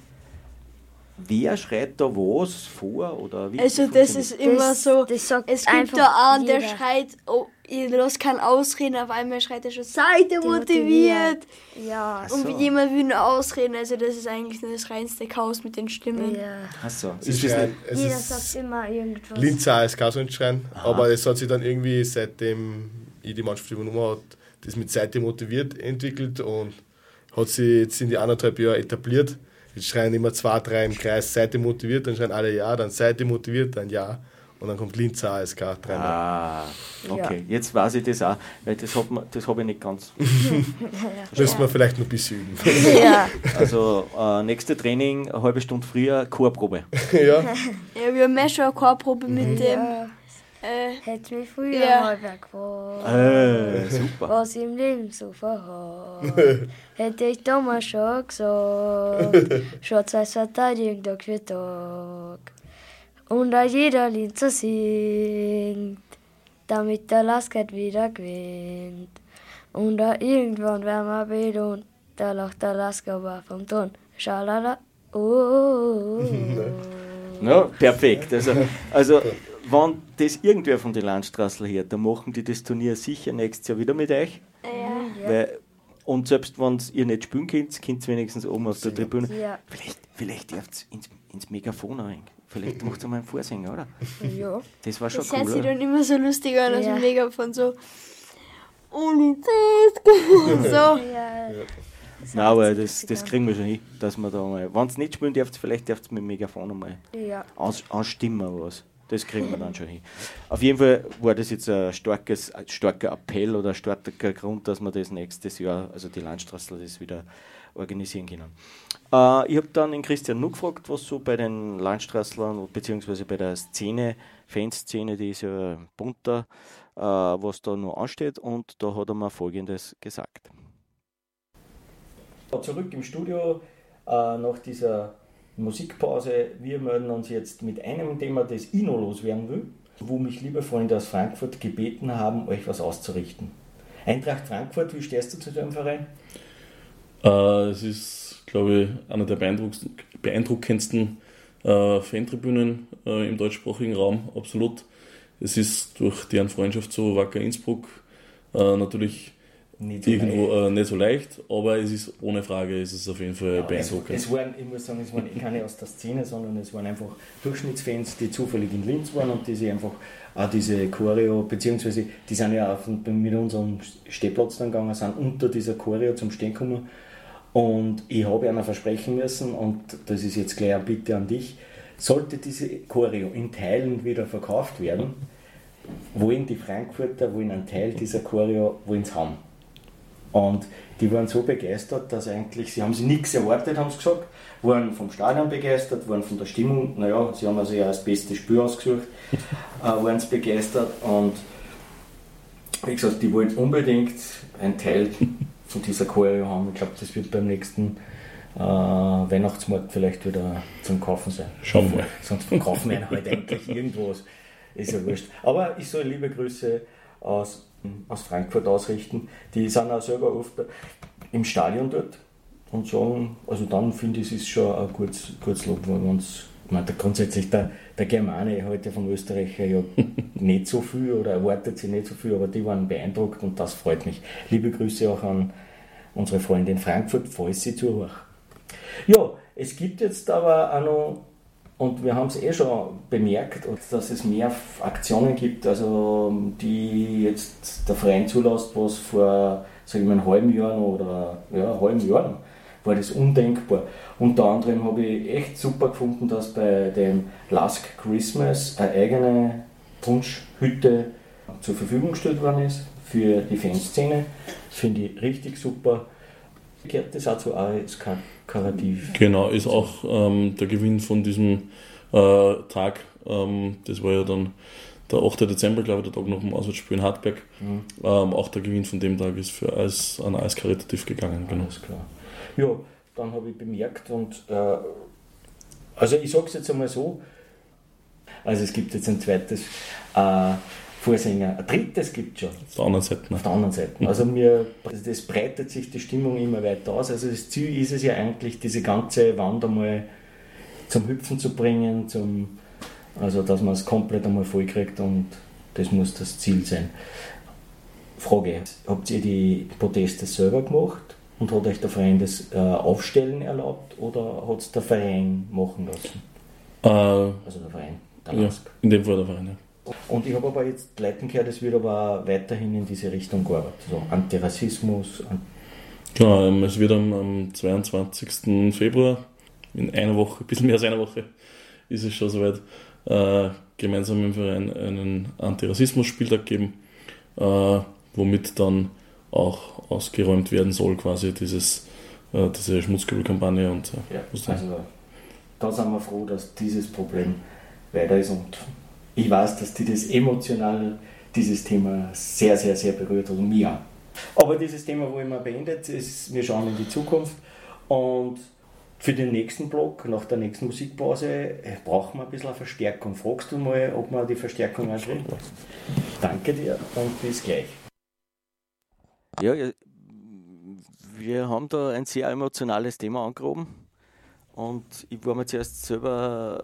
Wer schreit da was vor? Oder wie also das ist immer das, so, das es gibt da einen, der schreit, oh, ich lasse keinen ausreden, auf einmal schreit er schon, seid ihr motiviert? Ja. So. Und jemand will nur ausreden, also das ist eigentlich nur das reinste Chaos mit den Stimmen. Ja. Achso. Es ist ein, es Jeder ist sagt immer irgendwas. Linzer A S K so ein Schreien, aber es hat sich dann irgendwie, seitdem ich die Mannschaft übernommen habe, das mit Seite motiviert entwickelt und hat sich jetzt in die anderthalb Jahre etabliert. Jetzt schreien immer zwei, drei im Kreis Seite motiviert, dann schreien alle ja, dann Seite motiviert, dann ja. Und dann kommt Linzer A S K dreimal. Ah, okay. Ja. Jetzt weiß ich das auch, weil das habe hab ich nicht ganz. Müssen wir vielleicht noch ein bisschen üben. Ja. Also, äh, nächste Training, eine halbe Stunde früher, Chorprobe. Ja. Ja, wir haben ja schon eine Chorprobe mit mhm. dem. Ja. Äh, Hätte mich früher ja. mal gefragt, äh, super. was im Leben so verhat. Hätte ich damals schon gesagt, Schwarz-Weiß Verteidigung Tag für Tag. Und auch jeder Linzer singt, damit der Laskert wieder gewinnt. Und auch irgendwann werden wir belohnt, da lacht der Lasker aber vom Ton. Schalala, oh, oh, oh. Ja, perfekt. Also, also wenn das irgendwer von den Landstraßler hört, dann machen die das Turnier sicher nächstes Jahr wieder mit euch. Ja. Weil, und selbst wenn ihr nicht spielen könnt, könnt ihr wenigstens oben auf der ja. Tribüne. Ja. Vielleicht, vielleicht dürft ihr ins, ins Megafon rein. Vielleicht macht ihr mal einen Vorsänger, oder? Ja. Das war schon das cool. Das hört sich oder? dann immer so lustig an, aus ja. dem Megafon so. Ohne das. So. Ja. Nein, aber das, das kriegen wir schon hin, dass wir da mal, wenn es nicht spielen dürft, vielleicht dürft ihr mit dem Megafon einmal ja. ans, anstimmen was. Das kriegen wir dann schon hin. Auf jeden Fall war das jetzt ein, starkes, ein starker Appell oder ein starker Grund, dass wir das nächstes Jahr, also die Landstraßler, das wieder organisieren können. Äh, ich habe dann den Christian nur gefragt, was so bei den Landstraßlern beziehungsweise bei der Szene, Fanszene, die ist ja bunter, äh, was da noch ansteht, und da hat er mir Folgendes gesagt. Zurück im Studio äh, nach dieser Musikpause. Wir melden uns jetzt mit einem Thema, das ich noch loswerden will, wo mich liebe Freunde aus Frankfurt gebeten haben, euch was auszurichten. Eintracht Frankfurt, wie stehst du zu dem Verein? Äh, es ist, glaube ich, einer der beeindruckendsten äh, Fantribünen äh, im deutschsprachigen Raum, absolut. Es ist durch deren Freundschaft zu Wacker Innsbruck äh, natürlich Nicht so irgendwo äh, nicht so leicht, aber es ist ohne Frage, es ist auf jeden Fall ja, beeindruckend. Es, es waren, ich muss sagen, es waren keine aus der Szene, sondern es waren einfach Durchschnittsfans, die zufällig in Linz waren und die sich einfach auch diese Choreo, beziehungsweise die sind ja auf, mit unserem Stehplatz dann gegangen, sind unter dieser Choreo zum Stehen gekommen, und ich habe einer versprechen müssen, und das ist jetzt gleich eine Bitte an dich, sollte diese Choreo in Teilen wieder verkauft werden, wollen die Frankfurter wollen einen Teil dieser Choreo wollen sie haben. Und die waren so begeistert, dass eigentlich, sie haben sich nichts erwartet, haben sie gesagt, waren vom Stadion begeistert, waren von der Stimmung, naja, sie haben also ja das beste Spiel ausgesucht, äh, waren sie begeistert, und wie gesagt, die wollten unbedingt einen Teil von dieser Choreo haben. Ich glaube, das wird beim nächsten äh, Weihnachtsmarkt vielleicht wieder zum Kaufen sein. Schauen wir mal. Sonst verkaufen wir halt eigentlich irgendwas, ist ja wurscht. Aber ich soll liebe Grüße aus aus Frankfurt ausrichten, die sind auch selber oft im Stadion dort und sagen, also dann finde ich, es ist schon ein gutes, gutes Lob, weil wenn es Ich meine, grundsätzlich der, der Germane hält ja vom Österreicher ja nicht so viel oder erwartet sich nicht so viel, aber die waren beeindruckt und das freut mich. Liebe Grüße auch an unsere Freunde in Frankfurt, falls sie zuhören. Ja, es gibt jetzt aber auch noch, und wir haben es eh schon bemerkt, dass es mehr Aktionen gibt, also die jetzt der Verein zulässt, was vor, sag ich mal, einem halben Jahr noch, oder ja, einem halben Jahr war das undenkbar. Unter anderem habe ich echt super gefunden, dass bei dem Last Christmas eine eigene Punschhütte zur Verfügung gestellt worden ist für die Fanszene. Finde ich richtig super. Gehört das auch zu A S K Karativ? Genau, ist auch ähm, der Gewinn von diesem äh, Tag. Ähm, das war ja dann der achte Dezember, glaube ich, der Tag nach dem Auswärtsspiel in Hartberg. Mhm. Ähm, auch der Gewinn von dem Tag ist für AS, an A S Karitativ gegangen. Genau. Alles klar. Ja, dann habe ich bemerkt und äh, also ich sage es jetzt einmal so, also es gibt jetzt ein zweites äh, Vorsänger, ein drittes gibt es schon. Auf der anderen Seite. Auf der anderen Seite. Also mir, das breitet sich die Stimmung immer weiter aus. Also das Ziel ist es ja eigentlich, diese ganze Wand einmal zum Hüpfen zu bringen, zum, also dass man es komplett einmal voll kriegt und das muss das Ziel sein. Frage, habt ihr die Proteste selber gemacht und hat euch der Verein das äh, Aufstellen erlaubt oder hat es der Verein machen lassen? Äh, also der Verein, der ja, in dem Fall der Verein, ja. Und ich habe aber jetzt Leuten gehört, es wird aber weiterhin in diese Richtung gearbeitet. So Antirassismus. An genau, es wird am, am zweiundzwanzigsten Februar, in einer Woche, ein bisschen mehr als einer Woche, ist es schon soweit, äh, gemeinsam mit dem Verein einen Antirassismus-Spieltag geben, äh, womit dann auch ausgeräumt werden soll, quasi dieses, äh, diese Schmutzkübelkampagne. Und, äh, ja, also da sind wir froh, dass dieses Problem weiter ist und ich weiß, dass die das emotional, dieses Thema sehr, sehr, sehr berührt hat und mich auch. Aber dieses Thema wollen wir beendet, ist, wir schauen in die Zukunft und für den nächsten Block, nach der nächsten Musikpause, brauchen wir ein bisschen eine Verstärkung. Fragst du mal, ob wir die Verstärkung anschauen? Danke dir und bis gleich. Ja, wir haben da ein sehr emotionales Thema angehoben. Und ich war mir zuerst selber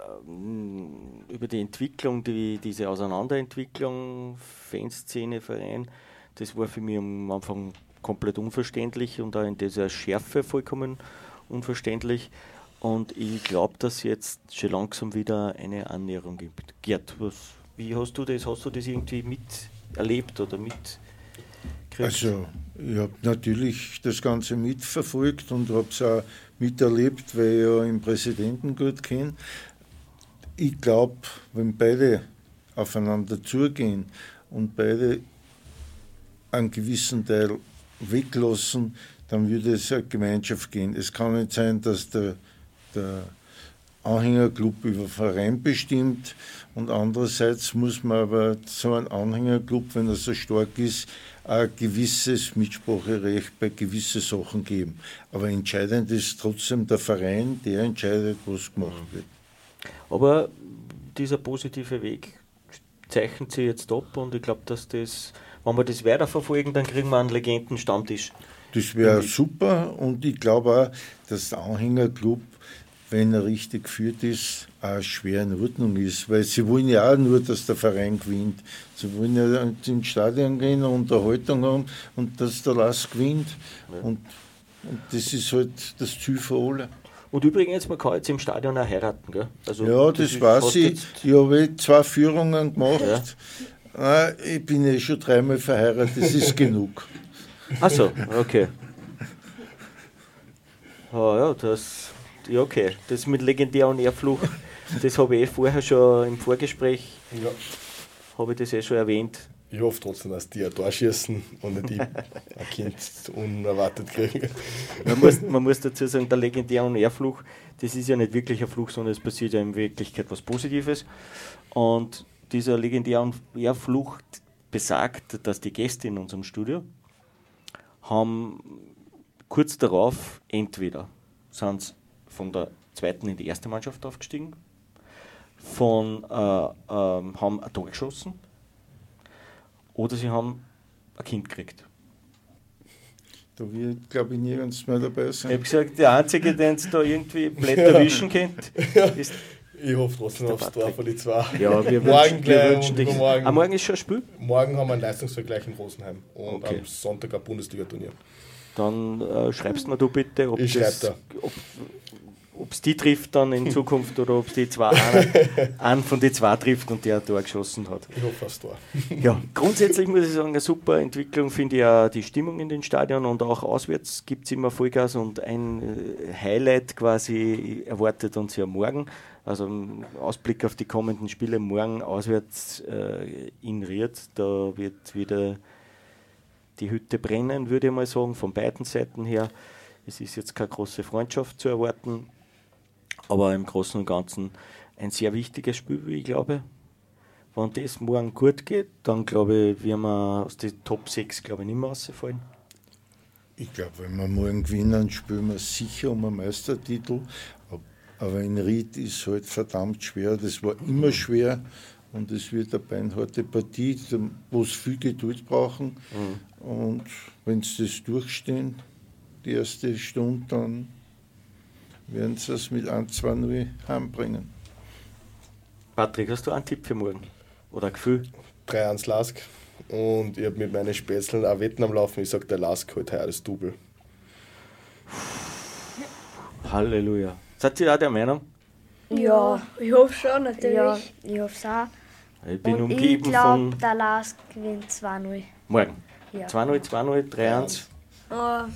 äh, über die Entwicklung, die, diese Auseinanderentwicklung, Fanszene, Verein, das war für mich am Anfang komplett unverständlich und auch in dieser Schärfe vollkommen unverständlich. Und ich glaube, dass jetzt schon langsam wieder eine Annäherung gibt. Gerd, was, wie hast du das? Hast du das irgendwie miterlebt oder mit? Also, ich habe natürlich das Ganze mitverfolgt und habe es auch miterlebt, weil ich ja den Präsidenten gut kenne. Ich glaube, wenn beide aufeinander zugehen und beide einen gewissen Teil weglassen, dann würde es eine Gemeinschaft gehen. Es kann nicht sein, dass der, der Anhängerclub über den Verein bestimmt und andererseits muss man aber so einen Anhängerclub, wenn er so stark ist, ein gewisses Mitspracherecht bei gewissen Sachen geben. Aber entscheidend ist trotzdem der Verein, der entscheidet, was gemacht wird. Aber dieser positive Weg zeichnet sich jetzt ab und ich glaube, dass das, wenn wir das weiterverfolgen, dann kriegen wir einen Legendenstammtisch. Das wäre super und ich glaube auch, dass der Anhängerclub, wenn er richtig geführt ist, auch schwer in Ordnung ist. Weil sie wollen ja auch nur, dass der Verein gewinnt. Sie wollen ja ins Stadion gehen, eine Unterhaltung haben und dass der Lass gewinnt. Ja. Und, und das ist halt das Ziel für alle. Und übrigens, man kann jetzt im Stadion auch heiraten, gell? Also, ja, das, das weiß ich. Ich habe zwei Führungen gemacht. Ja. Ah, ich bin ja schon dreimal verheiratet, das ist genug. Ach so, okay. Oh, ja, das... Ja, okay. Das mit Legendär und Ehrfluch, das habe ich eh vorher schon im Vorgespräch, ja. habe ich das eh schon erwähnt. Ich hoffe trotzdem, dass die ein Tor schießen und nicht die ein Kind unerwartet kriegen. Man muss, man muss dazu sagen, der Legendär und Ehrfluch, das ist ja nicht wirklich ein Fluch, sondern es passiert ja in Wirklichkeit was Positives. Und dieser Legendär und Ehrfluch besagt, dass die Gäste in unserem Studio haben kurz darauf entweder sind sie von der zweiten in die erste Mannschaft aufgestiegen, von, äh, äh, haben ein Tor geschossen oder sie haben ein Kind gekriegt. Da wird, glaube ich, nirgends mehr dabei sein. Ich habe gesagt, der Einzige, den es da irgendwie blöd erwischen kennt, ist. Ich hoffe trotzdem aufs Tor von die zwei. Ja, wir morgen wünschen, gleich wir wünschen dich. Morgen, ah, morgen ist schon ein Spiel? Morgen haben wir einen Leistungsvergleich in Rosenheim und okay. am Sonntag ein Bundesliga-Turnier. Dann äh, schreibst mir du bitte, ob ich es die trifft dann in Zukunft oder ob es die zwei einen, einen von den zwei trifft und der ein Tor geschossen hat. Ich hoffe aufs Tor. Ja, grundsätzlich muss ich sagen, eine super Entwicklung finde ich ja die Stimmung in den Stadien und auch auswärts gibt es immer Vollgas und ein Highlight quasi erwartet uns ja morgen. Also im Ausblick auf die kommenden Spiele morgen auswärts äh, in Ried, da wird wieder die Hütte brennen, würde ich mal sagen, von beiden Seiten her. Es ist jetzt keine große Freundschaft zu erwarten, aber im Großen und Ganzen ein sehr wichtiges Spiel, wie ich glaube. Wenn das morgen gut geht, dann glaube ich, werden wir aus den Top sechs glaube ich, nicht mehr rausfallen. Ich glaube, wenn wir morgen gewinnen, spielen wir sicher um einen Meistertitel. Aber in Ried ist es halt verdammt schwer. Das war immer schwer und es wird eine beinharte Partie, wo es viel Geduld brauchen. Mhm. Und wenn sie das durchstehen, die erste Stunde, dann werden sie es mit eins zwei null heimbringen. Patrick, hast du einen Tipp für morgen? Oder ein Gefühl? drei eins Lask. Und ich habe mit meinen Spätzeln auch Wetten am Laufen. Ich sage, der Lask holt heuer das Double. Halleluja. Seid ihr auch der Meinung? Ja, ich hoffe schon, natürlich. Ja, ich hoffe es auch. Ich bin und umgeben ich glaub, von... der Lask gewinnt zwei null. Morgen? Ja. zwei null, zwei null, drei eins? Uh, ja,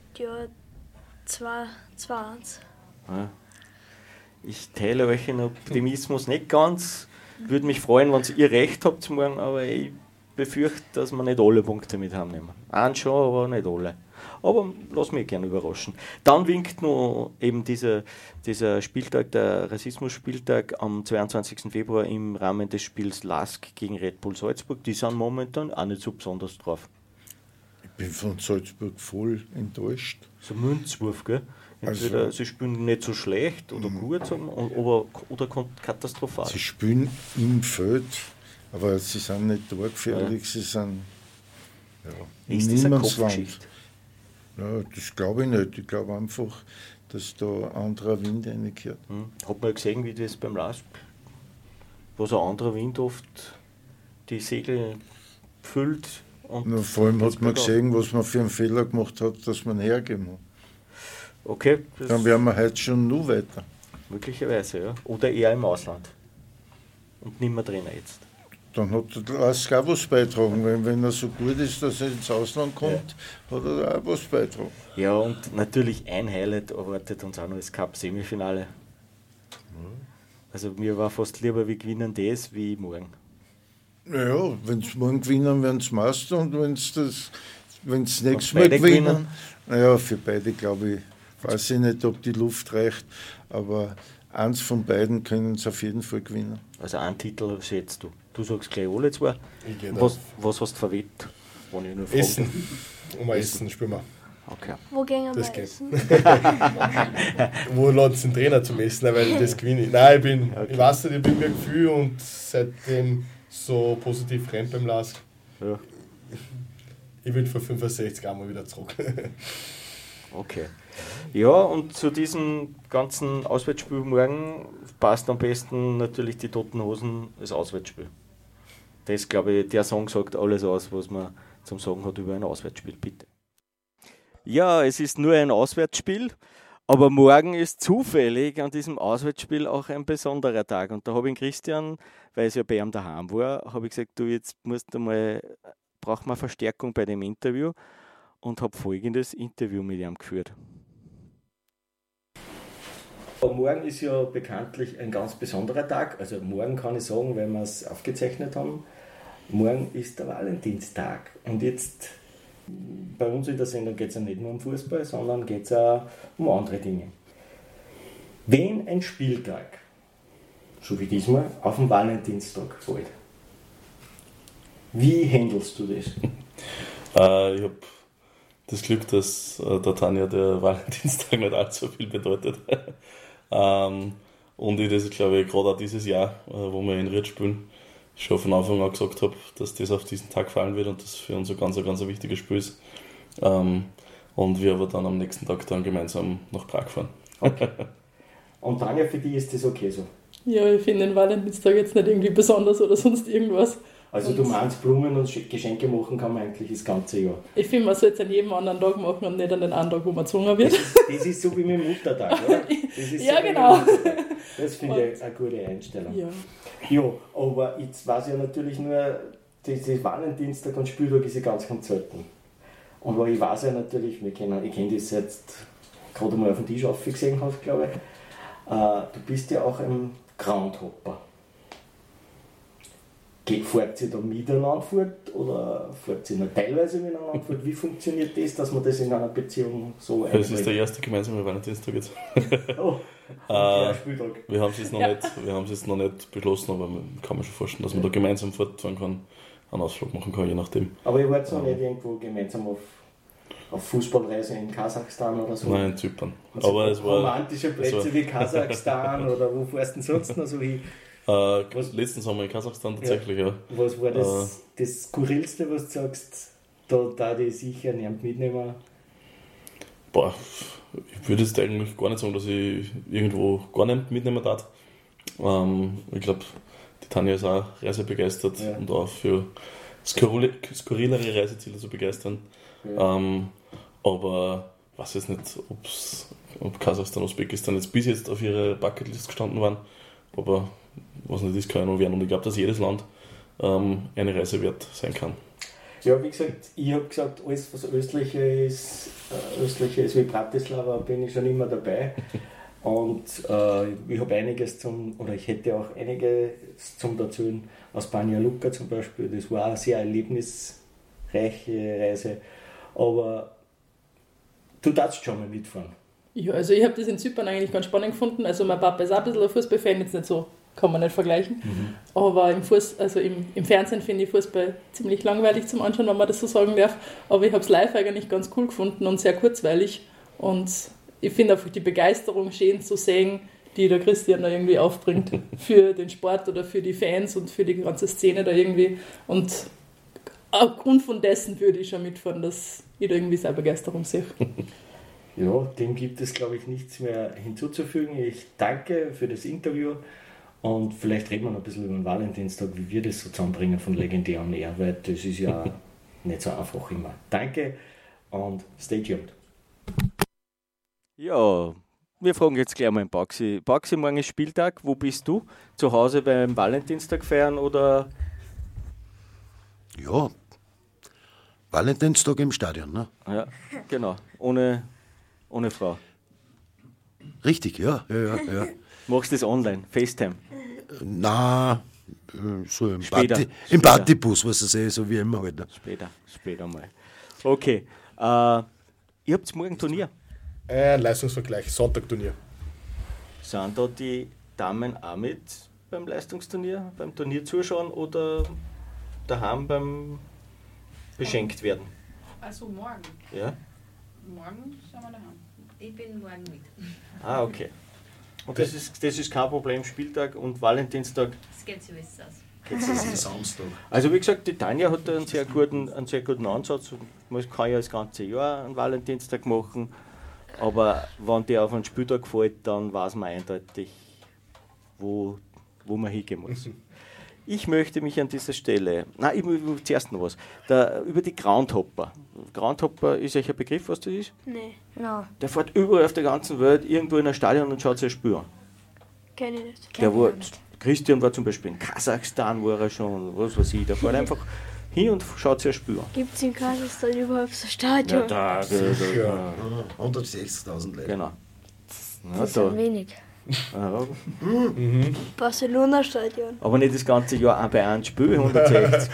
zwei eins. Ja. Ich teile euch den Optimismus nicht ganz. Würde mich freuen, wenn ihr recht habt morgen, aber ich befürchte, dass wir nicht alle Punkte mit heimnehmen. Einen schon, aber nicht alle. Aber lass mich gerne überraschen. Dann winkt noch eben dieser, dieser Spieltag, der Rassismus-Spieltag am zweiundzwanzigsten Februar im Rahmen des Spiels Lask gegen Red Bull Salzburg. Die sind momentan auch nicht so besonders drauf. Ich bin von Salzburg voll enttäuscht. So Münzwurf, gell? Entweder also, sie spielen nicht so schlecht oder gut, oder, oder katastrophal. Sie spielen im Feld, aber sie sind nicht torgefährlich, ja. Sie sind ja, ist das eine Kopfgeschichte? Ja, das glaube ich nicht. Ich glaube einfach, dass da ein anderer Wind reingehört. Hm. Hat man gesehen, wie das beim Lask, wo so ein anderer Wind oft die Segel füllt. Und Na, vor allem hat man gesehen, was man für einen Fehler gemacht hat, dass man hergeben hat. Okay. Dann wären wir heute schon nur weiter. Möglicherweise, ja. Oder eher im Ausland. Und nicht mehr Trainer jetzt. Dann hat der Lask auch was beitragen, weil wenn er so gut ist, dass er ins Ausland kommt, ja. Hat er auch was beitragen. Ja, und natürlich ein Highlight erwartet uns auch noch das Cup-Semifinale. Ja. Also mir war fast lieber, wir gewinnen das wie morgen. Naja, wenn sie morgen gewinnen, werden sie Meister und wenn sie das, wenn sie das nächste Mal gewinnen, gewinnen, naja, für beide glaube ich, weiß ich nicht, ob die Luft reicht, aber eins von beiden können sie auf jeden Fall gewinnen. Also einen Titel schätzt du. Du sagst gleich alle zwei. Was, was hast du verwettet? Essen. Um ein Essen spielen wir. Okay. Wo gehen wir das mal geht. essen? Wo laden sie den Trainer zum Essen, weil das gewinne ich. Nein, ich bin, okay. Ich weiß nicht, ich bin mir Gefühl und seitdem so positiv fremd beim Lask. Ja. Ich will für fünfundsechzig einmal wieder zurück. Okay. Ja, und zu diesem ganzen Auswärtsspiel morgen passt am besten natürlich die Toten Hosen als Auswärtsspiel. Das, glaube ich, der Song sagt alles aus, was man zum Sagen hat über ein Auswärtsspiel, bitte. Ja, es ist nur ein Auswärtsspiel, aber morgen ist zufällig an diesem Auswärtsspiel auch ein besonderer Tag. Und da habe ich Christian, weil es ja bei ihm daheim war, habe ich gesagt, du, jetzt musst du mal, braucht man Verstärkung bei dem Interview und habe folgendes Interview mit ihm geführt. Morgen ist ja bekanntlich ein ganz besonderer Tag. Also morgen kann ich sagen, weil wir es aufgezeichnet haben, morgen ist der Valentinstag. Und jetzt bei uns in der Sendung geht es ja nicht nur um Fußball, sondern geht es auch um andere Dinge. Wenn ein Spieltag, so wie diesmal, auf den Valentinstag fällt, wie handelst du das? äh, ich habe das Glück, dass äh, der Tanja der Valentinstag nicht allzu viel bedeutet. ähm, und ich das, glaube ich, gerade auch dieses Jahr, äh, wo wir in Ried spielen, schon von Anfang an gesagt habe, dass das auf diesen Tag fallen wird und das für uns ein ganz, ganz ein wichtiges Spiel ist. Ähm, und wir aber dann am nächsten Tag dann gemeinsam nach Prag fahren. Okay. Und Tanja, für die ist das okay so? Ja, ich finde den Valentinstag jetzt nicht irgendwie besonders oder sonst irgendwas. Also und du meinst, Blumen und Geschenke machen kann man eigentlich das ganze Jahr? Ich finde, man sollte es an jedem anderen Tag machen und nicht an den einen Tag, wo man gezwungen wird. Das, das ist so wie mit dem Muttertag, oder? Das ist ja, so genau. Das finde ich eine gute Einstellung. Ja. Ja, aber jetzt weiß ich ja natürlich nur, das Valentinstag und Spieltag ist ja ganz, ganz selten. Und aber ich weiß ja natürlich, wir kennen, ich kenne das jetzt gerade mal auf dem Tisch aufgesehen hast, glaube ich. Äh, du bist ja auch ein Groundhopper. Fährt sie da miteinander fort oder fährt sie nur teilweise miteinander fort? Wie funktioniert das, dass man das in einer Beziehung so einbringt? Das ist der erste gemeinsame Valentinstag jetzt. Oh, äh, Spieltag. Wir haben es jetzt, ja. jetzt noch nicht beschlossen, aber man kann mir schon vorstellen, dass man da gemeinsam fortfahren kann, einen Ausflug machen kann, je nachdem. Aber ihr wart noch ähm, nicht irgendwo gemeinsam auf, auf Fußballreise in Kasachstan oder so? Nein, in Zypern. Also aber es war romantische Plätze war, wie Kasachstan oder wo fährst du denn sonst noch so hin? Äh, was, letzten Sommer in Kasachstan tatsächlich, ja. ja. Was war das, äh, das Skurrilste, was du sagst, da da die sicher nicht mitnehmen? Boah, ich würde jetzt eigentlich gar nicht sagen, dass ich irgendwo gar nicht mitnehmen darf. Ähm, ich glaube, die Tanja ist auch reisebegeistert ja. und auch für skurrile, skurrilere Reiseziele zu begeistern. Ja. Ähm, aber ich weiß jetzt nicht, ob's, ob Kasachstan, Usbekistan jetzt bis jetzt auf ihrer Bucketlist gestanden waren. Aber was nicht ist, kann ja noch werden. Und ich glaube, dass jedes Land ähm, eine Reise wert sein kann. Ja, wie gesagt, ich habe gesagt, alles was östlicher ist, äh, östlicher ist wie Bratislava, bin ich schon immer dabei. Und äh, ich habe einiges zum, oder ich hätte auch einiges zum erzählen. Aus Banja Luka zum Beispiel, das war eine sehr erlebnisreiche Reise. Aber du darfst schon mal mitfahren. Ja, also ich habe das in Zypern eigentlich ganz spannend gefunden. Also mein Papa ist auch ein bisschen ein Fußballfan, jetzt nicht so, kann man nicht vergleichen. Mhm. Aber im, Fuß, also im, im Fernsehen finde ich Fußball ziemlich langweilig zum Anschauen, wenn man das so sagen darf. Aber ich habe es live eigentlich ganz cool gefunden und sehr kurzweilig. Und ich finde einfach die Begeisterung schön zu sehen, die der Christian da irgendwie aufbringt für den Sport oder für die Fans und für die ganze Szene da irgendwie. Und aufgrund von dessen würde ich schon mitfahren, dass ich da irgendwie seine Begeisterung sehe. Ja, dem gibt es, glaube ich, nichts mehr hinzuzufügen. Ich danke für das Interview und vielleicht reden wir noch ein bisschen über den Valentinstag, wie wir das so zusammenbringen von Legendär on Air, weil das ist ja nicht so einfach immer. Danke und stay tuned. Ja, wir fragen jetzt gleich mal den Baxi. Baxi, morgen ist Spieltag. Wo bist du? Zu Hause beim Valentinstag feiern oder? Ja, Valentinstag im Stadion, ne? Ja, genau. Ohne... Ohne Frau. Richtig, ja. ja, ja, ja. Machst du das online? FaceTime? Na, so im, Party, im Partybus, was ich sehe, so wie immer halt. Später, später mal. Okay. Äh, ihr habt morgen Turnier? Äh, Leistungsvergleich, Sonntag-Turnier. Sind da die Damen auch mit beim Leistungsturnier, beim Turnier zuschauen oder daheim beim beschenkt werden? Also morgen. Ja. Morgen sind wir daheim. Ich bin morgen mit. Ah, okay. Und das ist, das ist kein Problem, Spieltag und Valentinstag? Das geht sich besser aus. Das ist Samstag. Also wie gesagt, die Tanja hat einen sehr guten, einen sehr guten Ansatz. Man kann ja das ganze Jahr einen Valentinstag machen, aber wenn der auf einen Spieltag fällt, dann weiß man eindeutig, wo, wo man hingehen muss. Ich möchte mich an dieser Stelle, nein, ich will zuerst noch was, der, über die Groundhopper. Groundhopper ist euch ein Begriff, was das ist? Nee. No. Der fährt überall auf der ganzen Welt irgendwo in ein Stadion und schaut sich ein Spiel an. Kenn ich nicht. Der war, Christian war zum Beispiel in Kasachstan, war er schon, was weiß ich, der fährt einfach hin und schaut sich ein Spiel an. Gibt es in Kasachstan überhaupt so ein Stadion? Ja, da, da, da, ja. hundertsechzigtausend Leute. Genau. Das ist ein wenig. Ja. Mhm. Barcelona-Stadion. Aber nicht das ganze Jahr auch bei einem Spiel, hundertsechzig.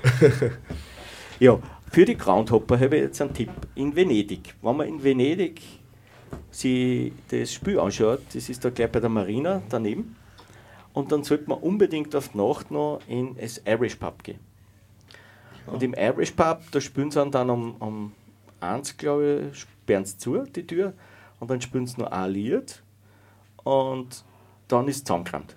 Ja, für die Groundhopper habe ich jetzt einen Tipp. In Venedig. Wenn man in Venedig sich das Spiel anschaut, das ist da gleich bei der Marina daneben, und dann sollte man unbedingt auf die Nacht noch in das Irish Pub gehen. Und im Irish Pub, da spielen sie dann um, um eins, glaube ich, sperren sie zu, die Tür, und dann spielen sie noch ein Lied. Und dann ist es zusammengerammt.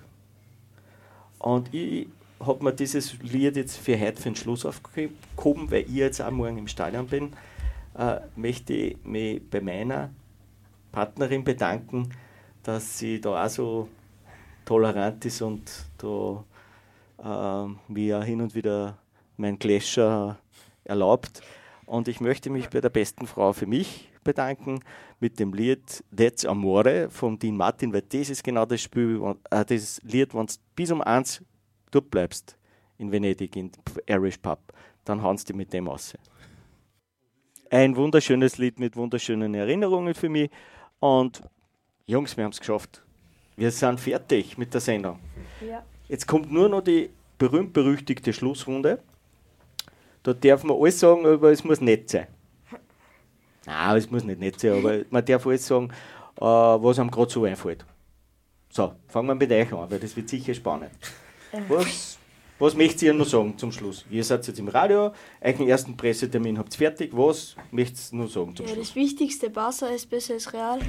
Und ich habe mir dieses Lied jetzt für heute für den Schluss aufgehoben, weil ich jetzt auch morgen im Stadion bin. äh, möchte ich mich bei meiner Partnerin bedanken, dass sie da auch so tolerant ist und da äh, mir hin und wieder mein Gläscher erlaubt. Und ich möchte mich bei der besten Frau für mich bedanken mit dem Lied That's Amore von Dean Martin, weil das ist genau das Spiel, äh, das Lied, wenn du bis um eins dort bleibst in Venedig, in Irish Pub, dann hauen sie dich mit dem raus. Ein wunderschönes Lied mit wunderschönen Erinnerungen für mich. Und Jungs, wir haben es geschafft. Wir sind fertig mit der Sendung. Ja. Jetzt kommt nur noch die berühmt-berüchtigte Schlussrunde. Da darf man alles sagen, aber es muss nett sein. Nein, es muss nicht nett sein, aber man darf alles sagen, äh, was einem gerade so einfällt. So, fangen wir mit euch an, weil das wird sicher spannend. Was, was möchtet ihr noch sagen zum Schluss? Ihr seid jetzt im Radio, euren ersten Pressetermin habt ihr fertig. Was möchtet ihr noch sagen zum ja, Schluss? Das Wichtigste, Barca ist besser als Real.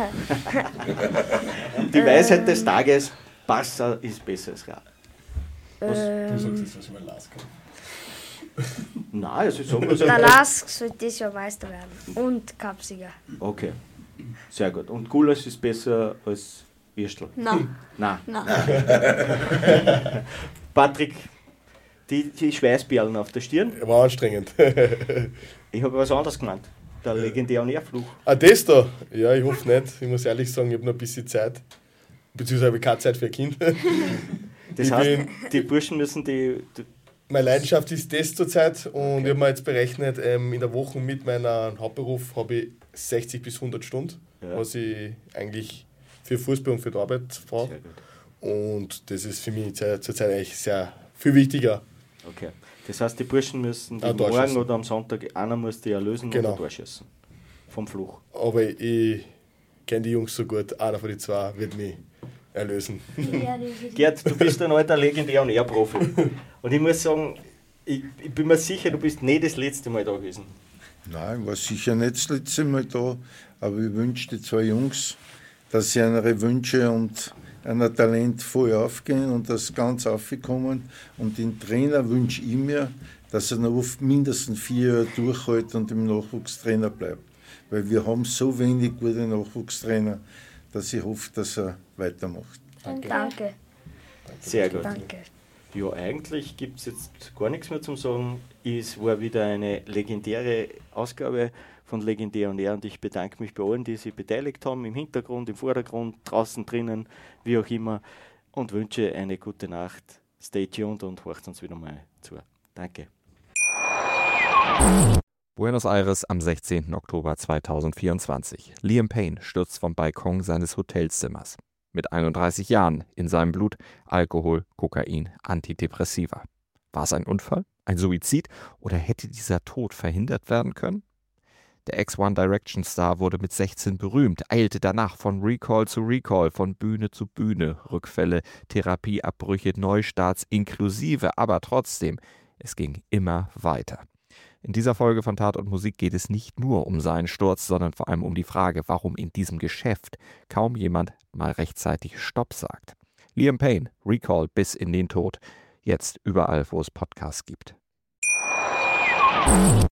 Die Weisheit des Tages, Barca ist besser als Real. Was? Du sagst jetzt was über Lask. Nein, also sagen wir so. Der Lask soll dieses Jahr Meister werden und Cupsieger. Okay, sehr gut. Und Gulasch ist besser als Würstel? Nein. Nein. Nein. Patrick, die, die Schweißperlen auf der Stirn? War anstrengend. Ich habe was anderes gemeint. Der legendäre Nährfluch. Ah, das da? Ja, ich hoffe nicht. Ich muss ehrlich sagen, ich habe noch ein bisschen Zeit. Beziehungsweise habe ich keine Zeit für ein Kind. Das Ich heißt, bin- die Burschen müssen die... die Meine Leidenschaft ist das zurzeit und ich habe mir jetzt berechnet, ähm, in der Woche mit meinem Hauptberuf habe ich sechzig bis hundert Stunden, Ja. was ich eigentlich für Fußball und für die Arbeit brauche. Sehr gut. Und das ist für mich zur- zurzeit eigentlich sehr viel wichtiger. Okay. Das heißt, die Burschen müssen die Ah, morgen Torschüssen. oder am Sonntag, einer muss die erlösen Genau. oder durchschießen. Vom Fluch. Aber ich kenne die Jungs so gut, einer von den zwei wird mich erlösen. Gerd, du bist ein alter legendär und Profi. Und ich muss sagen, ich, ich bin mir sicher, du bist nicht das letzte Mal da gewesen. Nein, ich war sicher nicht das letzte Mal da, aber ich wünsche den zwei Jungs, dass sie ihre Wünsche und ein Talent voll aufgehen und das ganz aufkommen. Und den Trainer wünsche ich mir, dass er noch oft mindestens vier Jahre durchhält und im Nachwuchstrainer bleibt. Weil wir haben so wenig gute Nachwuchstrainer, dass ich hoffe, dass er weitermacht. Danke. Danke. Sehr gut. Danke. Ja, eigentlich gibt es jetzt gar nichts mehr zum Sagen. Es war wieder eine legendäre Ausgabe von Legendär und Air und ich bedanke mich bei allen, die sich beteiligt haben, im Hintergrund, im Vordergrund, draußen, drinnen, wie auch immer und wünsche eine gute Nacht. Stay tuned und horcht uns wieder mal zu. Danke. Buenos Aires am sechzehnten Oktober zweitausendvierundzwanzig. Liam Payne stürzt vom Balkon seines Hotelzimmers. Mit einunddreißig Jahren, in seinem Blut Alkohol, Kokain, Antidepressiva. War es ein Unfall, ein Suizid oder hätte dieser Tod verhindert werden können? Der Ex-One Direction Star wurde mit sechzehn berühmt, eilte danach von Recall zu Recall, von Bühne zu Bühne, Rückfälle, Therapieabbrüche, Neustarts inklusive, aber trotzdem, es ging immer weiter. In dieser Folge von Tat und Musik geht es nicht nur um seinen Sturz, sondern vor allem um die Frage, warum in diesem Geschäft kaum jemand mal rechtzeitig Stopp sagt. Liam Payne, Recall bis in den Tod, jetzt überall, wo es Podcasts gibt.